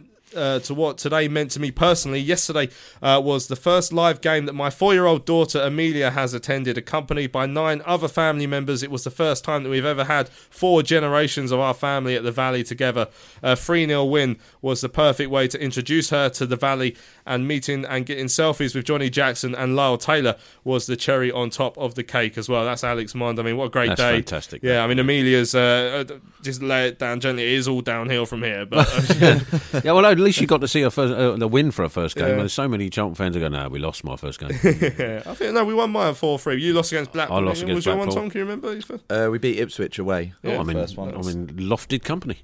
[SPEAKER 3] today meant to me personally. Yesterday was the first live game that my 4-year-old daughter Amelia has attended, accompanied by 9 other family members. It was the first time that we've ever had 4 generations of our family at the Valley together. A 3-0 win was the perfect way to introduce her to the Valley, and meeting and getting selfies with Johnny Jackson and Lyle Taylor was the cherry on top of the cake as well. That's Alex Mond. I mean, what a great day.
[SPEAKER 5] That's fantastic.
[SPEAKER 3] Yeah, I mean, Amelia's just lay it down gently. It is all downhill from here. But
[SPEAKER 5] yeah, well, at least you got to see the win for a first game. Yeah. There's so many Charlton fans who go, no, we lost my first game.
[SPEAKER 3] Yeah, I think, no, we won mine 4-3. You lost against Blackpool.
[SPEAKER 5] I lost against
[SPEAKER 3] Blackpool.
[SPEAKER 5] Was your
[SPEAKER 3] one, Tom? Can you remember?
[SPEAKER 4] We beat Ipswich away.
[SPEAKER 3] Yeah.
[SPEAKER 5] I'm in lofted company.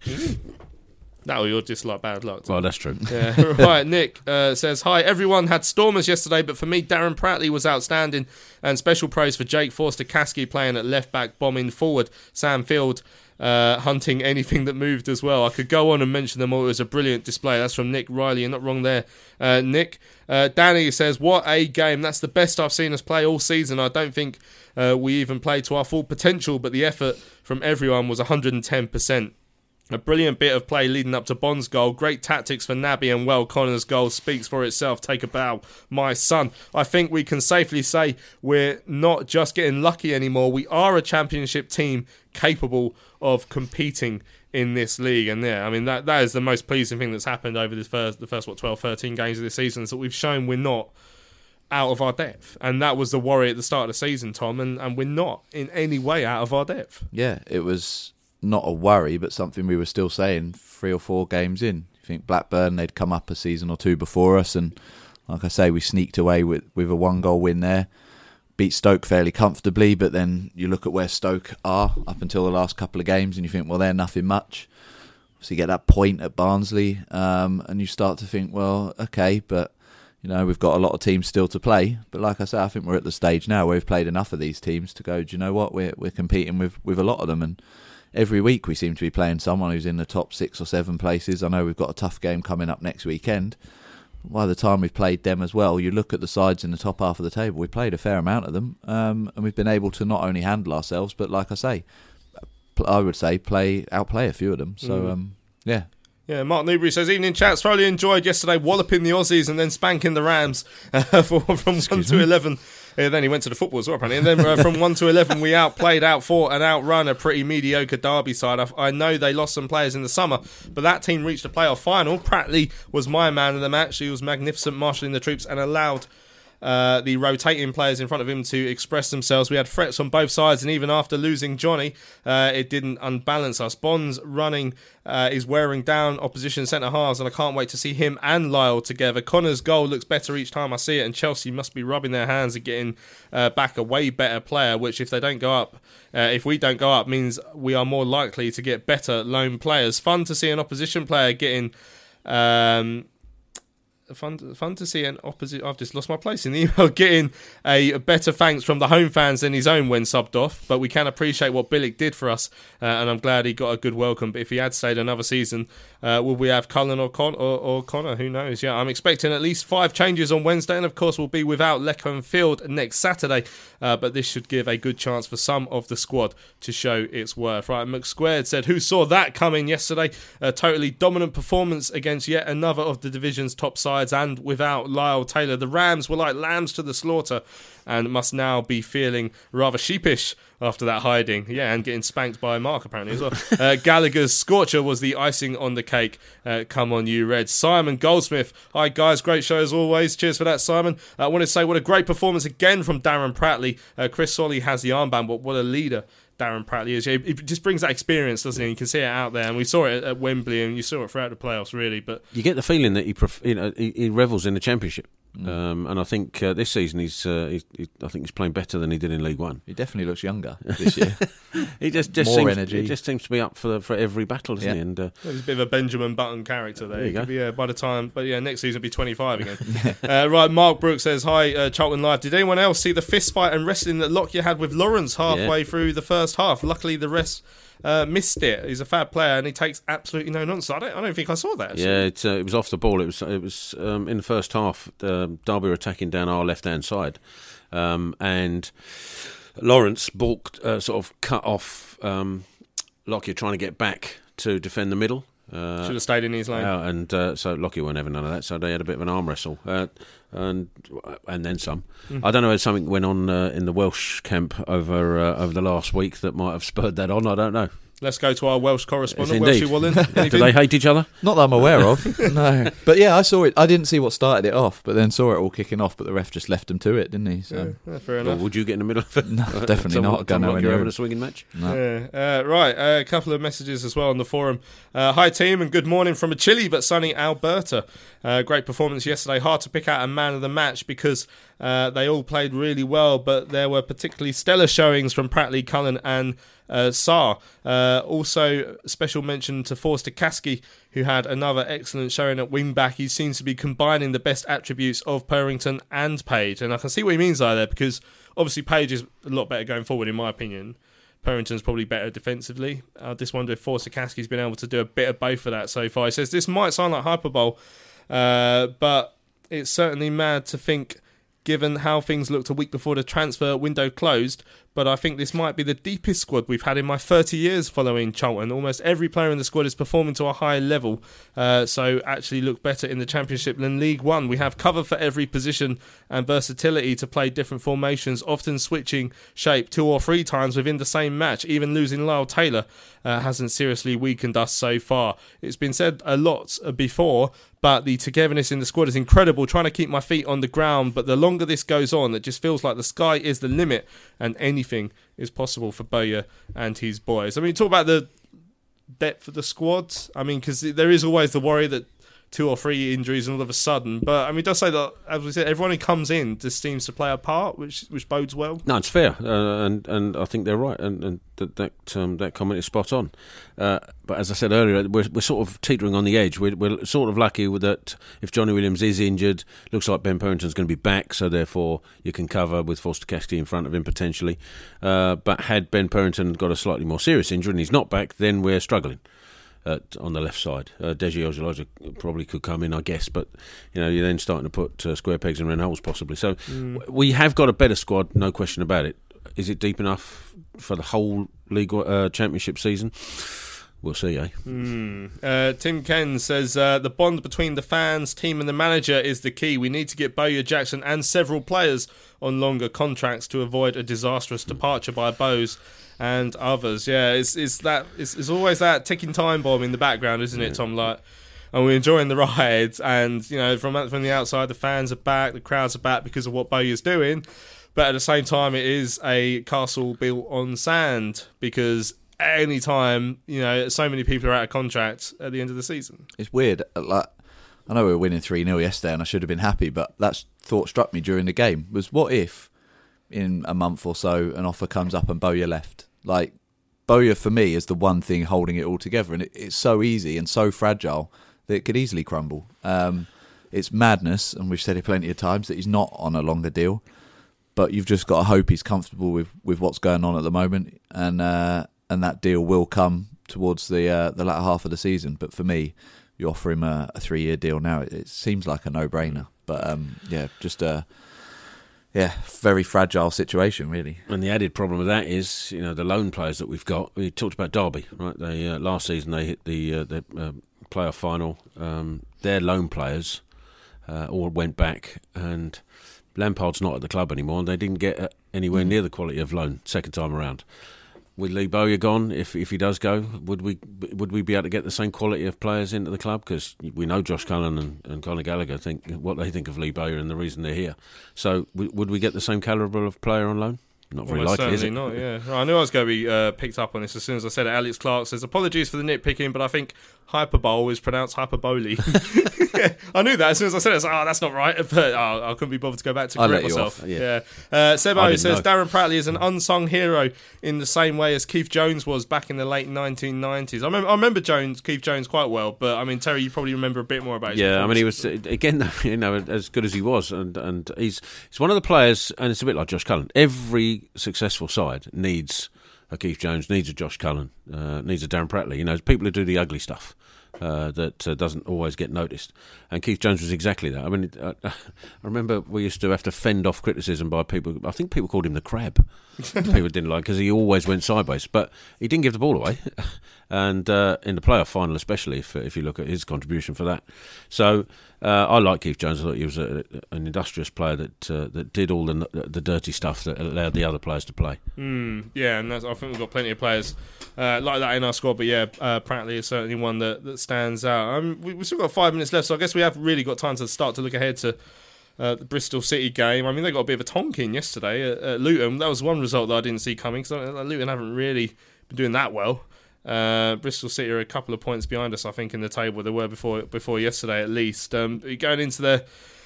[SPEAKER 3] No, you're just like bad luck.
[SPEAKER 5] Well, that's true.
[SPEAKER 3] Yeah. Right, Nick says, hi, everyone had stormers yesterday, but for me, Darren Pratley was outstanding, and special praise for Jake Forster-Caskey playing at left-back, bombing forward. Sam Field hunting anything that moved as well. I could go on and mention them all. It was a brilliant display. That's from Nick Riley. You're not wrong there, Nick. Danny says, what a game. That's the best I've seen us play all season. I don't think we even played to our full potential, but the effort from everyone was 110%. A brilliant bit of play leading up to Bond's goal. Great tactics for Naby, and well, Connor's goal speaks for itself. Take a bow, my son. I think we can safely say we're not just getting lucky anymore. We are a championship team capable of competing in this league. And yeah, I mean, that is the most pleasing thing that's happened over the first 12, 13 games of this season, is that we've shown we're not out of our depth, and that was the worry at the start of the season, Tom, and we're not in any way out of our depth.
[SPEAKER 4] Yeah, it was not a worry, but something we were still saying 3 or 4 games in. You think Blackburn, they'd come up a season or 2 before us, and like I say, we sneaked away with a 1-goal win there. Beat Stoke fairly comfortably, but then you look at where Stoke are up until the last couple of games and you think, well, they're nothing much. So you get that point at Barnsley, and you start to think, well, okay, but we've got a lot of teams still to play. But like I say, I think we're at the stage now where we've played enough of these teams to go, do you know what, we're competing with a lot of them, and every week we seem to be playing someone who's in the top 6 or 7 places. I know we've got a tough game coming up next weekend. By the time we've played them as well, you look at the sides in the top half of the table, we played a fair amount of them, and we've been able to not only handle ourselves, but like I say, I would say outplay a few of them. So, yeah.
[SPEAKER 3] Yeah, Mark Newbury says, evening chaps, thoroughly enjoyed yesterday walloping the Aussies and then spanking the Rams from 1 to 11. Then he went to the football as well, apparently. And then from 1 to 11, we outplayed, outfought and outrun a pretty mediocre Derby side. I know they lost some players in the summer, but that team reached the playoff final. Pratley was my man of the match. He was magnificent, marshalling the troops and allowed the rotating players in front of him to express themselves. We had threats on both sides, and even after losing Johnny, it didn't unbalance us. Bond's running is wearing down opposition centre-halves, and I can't wait to see him and Lyle together. Connor's goal looks better each time I see it, and Chelsea must be rubbing their hands and getting back a way better player, which if they don't go up, if we don't go up, means we are more likely to get better loan players. Fun to see an opposition player getting... Fun to see an opposite. I've just lost my place in the email. Getting a better thanks from the home fans than his own when subbed off, but we can appreciate what Bilic did for us, and I'm glad he got a good welcome. But if he had stayed another season, will we have Cullen or Connor? Who knows? Yeah, I'm expecting at least 5 changes on Wednesday, and of course we'll be without Lecco and Field next Saturday. But this should give a good chance for some of the squad to show its worth. Right, McSquared said, "Who saw that coming yesterday? A totally dominant performance against yet another of the division's top sides." And without Lyle Taylor, the Rams were like lambs to the slaughter and must now be feeling rather sheepish after that hiding. Yeah, and getting spanked by Mark apparently as well. Gallagher's scorcher was the icing on the cake. Come on you Reds. Simon Goldsmith, hi guys, great show as always. Cheers for that, Simon. I want to say what a great performance again from Darren Pratley. Chris Solly has the armband, but what a leader Darren Pratley is. It just brings that experience, doesn't it? You can see it out there, and we saw it at Wembley, and you saw it throughout the playoffs, really. But
[SPEAKER 5] you get the feeling that he revels in the Championship, and I think this season he's playing better than he did in League One.
[SPEAKER 4] He definitely looks younger this year.
[SPEAKER 5] He just
[SPEAKER 4] more
[SPEAKER 5] seems,
[SPEAKER 4] energy.
[SPEAKER 5] He just seems to be up for every battle, doesn't he? And
[SPEAKER 3] there's a bit of a Benjamin Button character there.
[SPEAKER 5] You go.
[SPEAKER 3] Be, by the time, but yeah, next season he'll be 25 again. Right, Mark Brooks says, hi, Charlton Live. Did anyone else see the fist fight and wrestling that Lockyer had with Lawrence halfway through the first half? Luckily, the rest missed it. He's a fab player and he takes absolutely no nonsense. I don't think I saw that, actually.
[SPEAKER 5] Yeah, it was off the ball. It was in the first half. Derby were attacking down our left hand side, and Lawrence balked, sort of cut off Lockyer trying to get back to defend the middle.
[SPEAKER 3] Should have stayed in his lane.
[SPEAKER 5] And so Lockyer weren't having none of that, so they had a bit of an arm wrestle, and then some. I don't know if something went on in the Welsh camp over the last week that might have spurred that on. I don't know.
[SPEAKER 3] Let's go to our Welsh correspondent,
[SPEAKER 5] Welshie
[SPEAKER 3] Wallen.
[SPEAKER 5] Do they hate each other?
[SPEAKER 4] Not that I'm aware of, no. But yeah, I saw it. I didn't see what started it off, but then saw it all kicking off, but the ref just left them to it, didn't he? So.
[SPEAKER 3] Yeah, fair enough.
[SPEAKER 5] Well, would you get in the middle of it?
[SPEAKER 4] No, definitely not.
[SPEAKER 5] Tom Lockyer having a swinging match?
[SPEAKER 4] No.
[SPEAKER 3] Yeah. Right, a couple of messages as well on the forum. Hi team, and good morning from a chilly but sunny Alberta. Great performance yesterday. Hard to pick out a man of the match because they all played really well, but there were particularly stellar showings from Pratley, Cullen and Sarr. Also, special mention to Forster Kasky, who had another excellent showing at wing-back. He seems to be combining the best attributes of Purrington and Page, and I can see what he means there, because obviously Page is a lot better going forward, in my opinion. Purrington's probably better defensively. I just wonder if Forster Kasky's been able to do a bit of both of that so far. He says, this might sound like hyperbole, but it's certainly mad to think, given how things looked a week before the transfer window closed, but I think this might be the deepest squad we've had in my 30 years following Charlton. Almost every player in the squad is performing to a high level, so actually look better in the Championship than League One. We have cover for every position and versatility to play different formations, often switching shape 2 or 3 times within the same match. Even losing Lyle Taylor hasn't seriously weakened us so far. It's been said a lot before, but the togetherness in the squad is incredible. Trying to keep my feet on the ground, but the longer this goes on, it just feels like the sky is the limit and anything is possible for Bowyer and his boys. I mean, talk about the depth of the squad. I mean, because there is always the worry that 2 or 3 injuries and all of a sudden. But I mean, it does say that, as we said, everyone who comes in just seems to play a part, which bodes well.
[SPEAKER 5] No, it's fair, and I think they're right, and that comment is spot on. But as I said earlier, we're sort of teetering on the edge. We're sort of lucky with that. If Johnny Williams is injured, looks like Ben Purrington's going to be back, so therefore you can cover with Forster-Caskey in front of him potentially. But had Ben Purrington got a slightly more serious injury and he's not back, then we're struggling. On the left side, Deji Ojulaju probably could come in, I guess, but you're then starting to put square pegs in round holes possibly. So we have got a better squad, no question about it. Is it deep enough for the whole league championship season? We'll see, eh?
[SPEAKER 3] Tim Ken says the bond between the fans, team and the manager is the key. We need to get Bowyer, Jackson and several players on longer contracts to avoid a disastrous departure by Bowes and others. Yeah, it's always that ticking time bomb in the background, isn't it, Tom? Like, and we're enjoying the ride, and from the outside, the fans are back, the crowds are back because of what Bowyer's doing, but at the same time, it is a castle built on sand because any time so many people are out of contract at the end of the season.
[SPEAKER 4] It's weird. Like, I know we were winning 3-0 yesterday, and I should have been happy, but that thought struck me during the game was, what if in a month or so an offer comes up and Bowyer left? Like, Bowyer for me is the one thing holding it all together, and it's so easy and so fragile that it could easily crumble. It's madness, and we've said it plenty of times, that he's not on a longer deal, but you've just got to hope he's comfortable with what's going on at the moment, and that deal will come towards the latter half of the season. But for me, you offer him a 3-year deal now, it seems like a no-brainer. But just a very fragile situation, really.
[SPEAKER 5] And the added problem with that is, the loan players that we've got. We talked about Derby, right? They last season they hit the playoff final. Their loan players all went back, and Lampard's not at the club anymore. And they didn't get anywhere near the quality of loan second time around. With Lee Bowyer gone, if he does go, would we be able to get the same quality of players into the club? Because we know Josh Cullen and Conor Gallagher think what they think of Lee Bowyer and the reason they're here. So would we get the same calibre of player on loan? Not very likely, is it?
[SPEAKER 3] Not, yeah. I knew I was going to be picked up on this as soon as I said it. Alex Clark says, apologies for the nitpicking, but I think hyperbole is pronounced hyperbole. I knew that as soon as I said it. I was like, that's not right. But I couldn't be bothered to go back to correct myself. Yeah. Sebo says, Darren Pratley is an unsung hero in the same way as Keith Jones was back in the late 1990s. I remember Keith Jones quite well, but I mean, Terry, you probably remember a bit more about his
[SPEAKER 5] I mean, he was, again, as good as he was, and he's one of the players, and it's a bit like Josh Cullen. Every successful side needs a Keith Jones, needs a Josh Cullen, needs a Darren Pratley. People who do the ugly stuff that doesn't always get noticed. And Keith Jones was exactly that. I mean, I remember we used to have to fend off criticism by people. I think people called him the crab. People didn't like because he always went sideways, but he didn't give the ball away. And in the playoff final, especially if you look at his contribution for that. So I like Keith Jones. I thought he was an industrious player that did all the dirty stuff that allowed the other players to play.
[SPEAKER 3] Yeah, and I think we've got plenty of players like that in our squad. But yeah, Pratley is certainly one that stands out. We've still got 5 minutes left, so I guess we have really got time to start to look ahead to the Bristol City game. I mean, they got a bit of a tonking yesterday at Luton. That was one result that I didn't see coming, because Luton haven't really been doing that well. Bristol City are a couple of points behind us, I think, in the table. They were before yesterday, at least. Going into their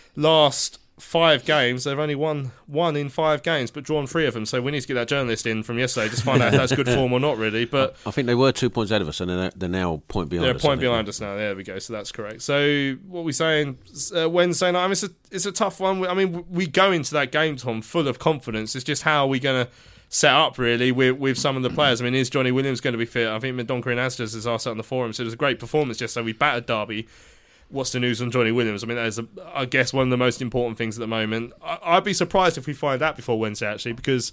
[SPEAKER 3] last 5 games, they've only won 1 in 5 games, but drawn 3 of them. So we need to get that journalist in from yesterday, just find out if that's good form or not, really. But
[SPEAKER 5] I think they were 2 points ahead of us, and they're now a point behind us.
[SPEAKER 3] They're a point behind us now. There we go. So that's correct. So what are we saying? Wednesday night. I mean, it's a tough one. I mean, we go into that game, Tom, full of confidence. It's just how are we going to set up, really, with some of the players. I mean, is Johnny Williams going to be fit? I think Mendonca Astas has asked that on the forum. So it was a great performance yesterday. We battered Derby. What's the news on Johnny Williams? I mean, that is, I guess, one of the most important things at the moment. I'd be surprised if we find out before Wednesday, actually, because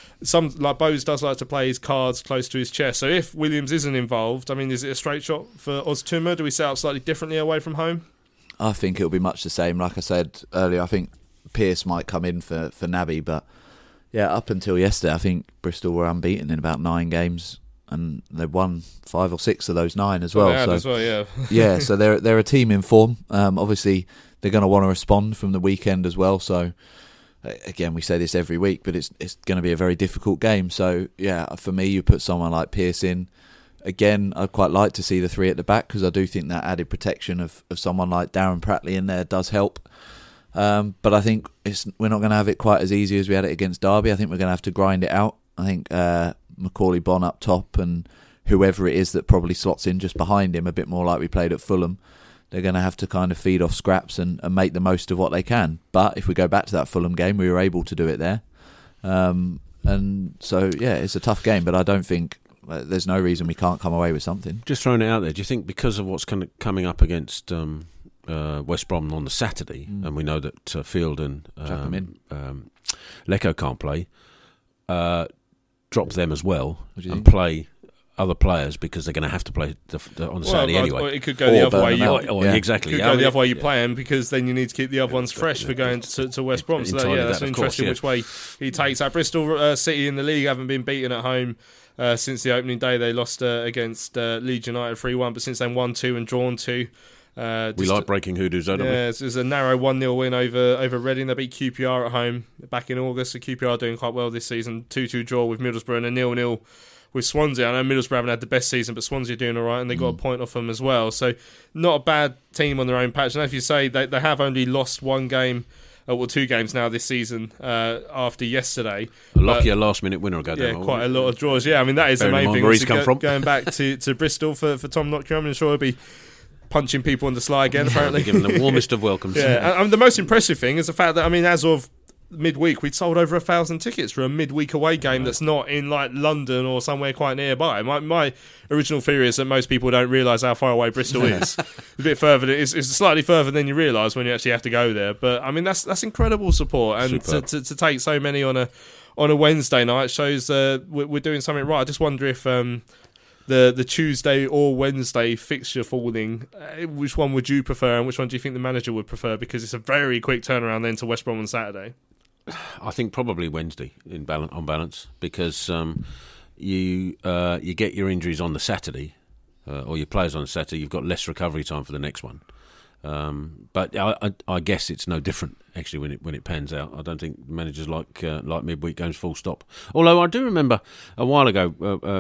[SPEAKER 3] like Bowes does like to play his cards close to his chest. So if Williams isn't involved, I mean, is it a straight shot for Oztumer? Do we set up slightly differently away from home?
[SPEAKER 4] I think it'll be much the same. Like I said earlier, I think Pearce might come in for Naby, but yeah, up until yesterday, I think Bristol were unbeaten in about 9 games and they've won 5 or 6 of those 9 as well.
[SPEAKER 3] Yeah,
[SPEAKER 4] so they're a team in form. Obviously, they're going to want to respond from the weekend as well. So again, we say this every week, but it's going to be a very difficult game. So yeah, for me, you put someone like Pearce in. Again, I'd quite like to see the 3 at the back because I do think that added protection of someone like Darren Pratley in there does help. But I think we're not going to have it quite as easy as we had it against Derby. I think we're going to have to grind it out. I think Macaulay Bonne up top and whoever it is that probably slots in just behind him, a bit more like we played at Fulham, they're going to have to kind of feed off scraps and make the most of what they can. But if we go back to that Fulham game, we were able to do it there. And so, yeah, it's a tough game, but I don't think there's no reason we can't come away with something.
[SPEAKER 5] Just throwing it out there, do you think because of what's coming up against West Brom on the Saturday, and we know that Field and Lecco can't play, drop them as well and play other players because they're going to have to play on the Saturday anyway.
[SPEAKER 3] Or it could go the other way.
[SPEAKER 5] Exactly.
[SPEAKER 3] It could go the other way you play them because then you need to keep the other ones fresh for going to West Brom. So that's interesting which way he takes that. Bristol City in the league haven't been beaten at home since the opening day. They lost against Leeds United 3-1, but since then 1-2 and drawn 2.
[SPEAKER 5] We like breaking hoodoos, don't we?
[SPEAKER 3] Yeah, it was a narrow 1-0 win over Reading. They beat QPR at home back in August. So QPR are doing quite well this season. 2-2 draw with Middlesbrough and a 0-0 with Swansea. I know Middlesbrough haven't had the best season, but Swansea are doing all right, and they got a point off them as well. So not a bad team on their own patch. And if you say they have only lost 1 game, 2 games now this season after yesterday.
[SPEAKER 5] A lucky last-minute winner will go down.
[SPEAKER 3] Yeah, quite a lot of draws. Yeah, I mean, that is the main thing.
[SPEAKER 5] Where he's come from.
[SPEAKER 3] Going back to Bristol for Tom Lockyer, I'm sure he'll be punching people on the sly again, apparently.
[SPEAKER 5] Giving the warmest of welcomes.
[SPEAKER 3] Yeah, and the most impressive thing is the fact that, I mean, as of midweek, we'd sold over 1,000 tickets for a midweek away game that's not in like London or somewhere quite nearby. My original theory is that most people don't realise how far away Bristol is. A bit further, it's slightly further than you realise when you actually have to go there. But I mean, that's incredible support, and to take so many on a Wednesday night shows we're doing something right. I just wonder if the Tuesday or Wednesday fixture falling, which one would you prefer, and which one do you think the manager would prefer? Because it's a very quick turnaround then to West Brom on Saturday.
[SPEAKER 5] I think probably Wednesday on balance, because you get your injuries on the Saturday, or your players on the Saturday. You've got less recovery time for the next one. But I guess it's no different actually when it pans out. I don't think managers like midweek games full stop. Although I do remember a while ago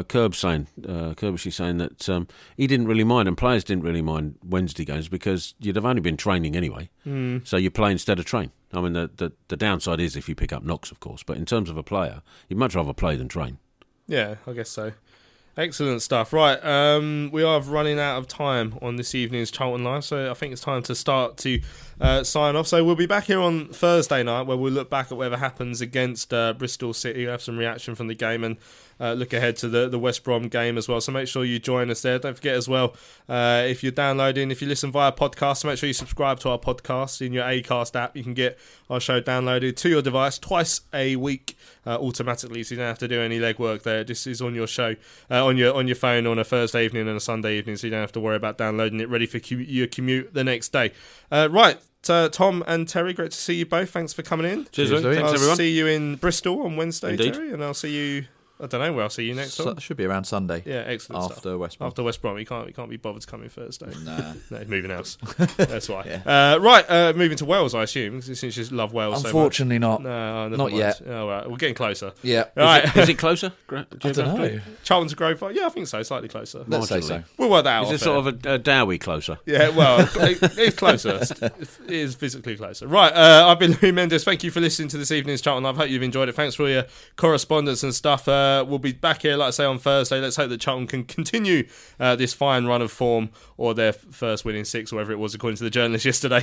[SPEAKER 5] Kirbishy saying that he didn't really mind, and players didn't really mind Wednesday games because you'd have only been training anyway. So you play instead of train. I mean, the downside is if you pick up knocks, of course. But in terms of a player, you'd much rather play than train. Yeah,
[SPEAKER 3] I guess so. Excellent stuff. Right, we are running out of time on this evening's Charlton Live, so I think it's time to start to sign off. So we'll be back here on Thursday night, where we'll look back at whatever happens against Bristol City. We'll have some reaction from the game and look ahead to the West Brom game as well. So make sure you join us there. Don't forget as well, if you're downloading, if you listen via podcast, make sure you subscribe to our podcast in your Acast app. You can get our show downloaded to your device twice a week automatically, so you don't have to do any legwork there. This is on your show, on your phone on a Thursday evening and a Sunday evening, so you don't have to worry about downloading it ready for your commute the next day. Right. Tom and Terry, great to see you both. Thanks for coming in.
[SPEAKER 5] Cheers, thanks everyone.
[SPEAKER 3] I'll see you in Bristol on Wednesday,
[SPEAKER 5] Indeed.
[SPEAKER 3] Terry, and I'll see you. I don't know where I'll see you next time.
[SPEAKER 4] Should be around Sunday.
[SPEAKER 3] Yeah, excellent
[SPEAKER 4] after
[SPEAKER 3] stuff.
[SPEAKER 4] West Brom.
[SPEAKER 3] After West Brom, you can't be bothered to come in Thursday.
[SPEAKER 4] Nah.
[SPEAKER 3] No, moving house. That's why. Yeah. Moving to Wales, I assume, since you love Wales.
[SPEAKER 4] Unfortunately,
[SPEAKER 3] so much.
[SPEAKER 4] not.
[SPEAKER 3] No,
[SPEAKER 4] not yet.
[SPEAKER 3] Oh, right. We're getting closer.
[SPEAKER 4] Yeah.
[SPEAKER 3] Right.
[SPEAKER 5] Is it closer?
[SPEAKER 4] I don't know.
[SPEAKER 3] Charlton to Grove Park? Yeah, I think so. Slightly closer.
[SPEAKER 4] Let's say so.
[SPEAKER 3] We'll work that out.
[SPEAKER 5] Is it sort of a Dowie closer?
[SPEAKER 3] Yeah, well, it's closer. It is physically closer. Right, I've been Louis Mendes. Thank you for listening to this evening's Charlton Live. I hope you've enjoyed it. Thanks for your correspondence and stuff. We'll be back here, like I say, on Thursday. Let's hope that Charlton can continue this fine run of form, or their first win in 6, or whatever it was, according to the journalist yesterday,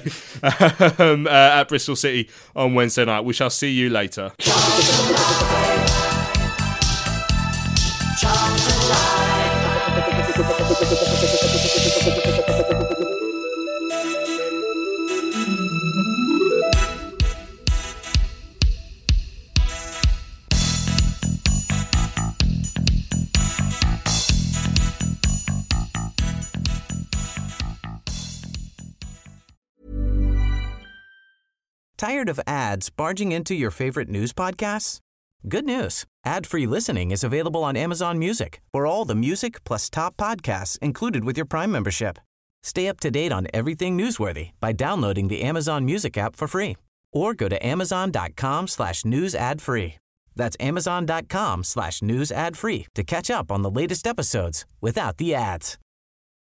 [SPEAKER 3] at Bristol City on Wednesday night. We shall see you later.
[SPEAKER 1] Tired of ads barging into your favorite news podcasts? Good news. Ad-free listening is available on Amazon Music for all the music plus top podcasts included with your Prime membership. Stay up to date on everything newsworthy by downloading the Amazon Music app for free or go to amazon.com/news ad free. That's amazon.com/news ad free to catch up on the latest episodes without the ads.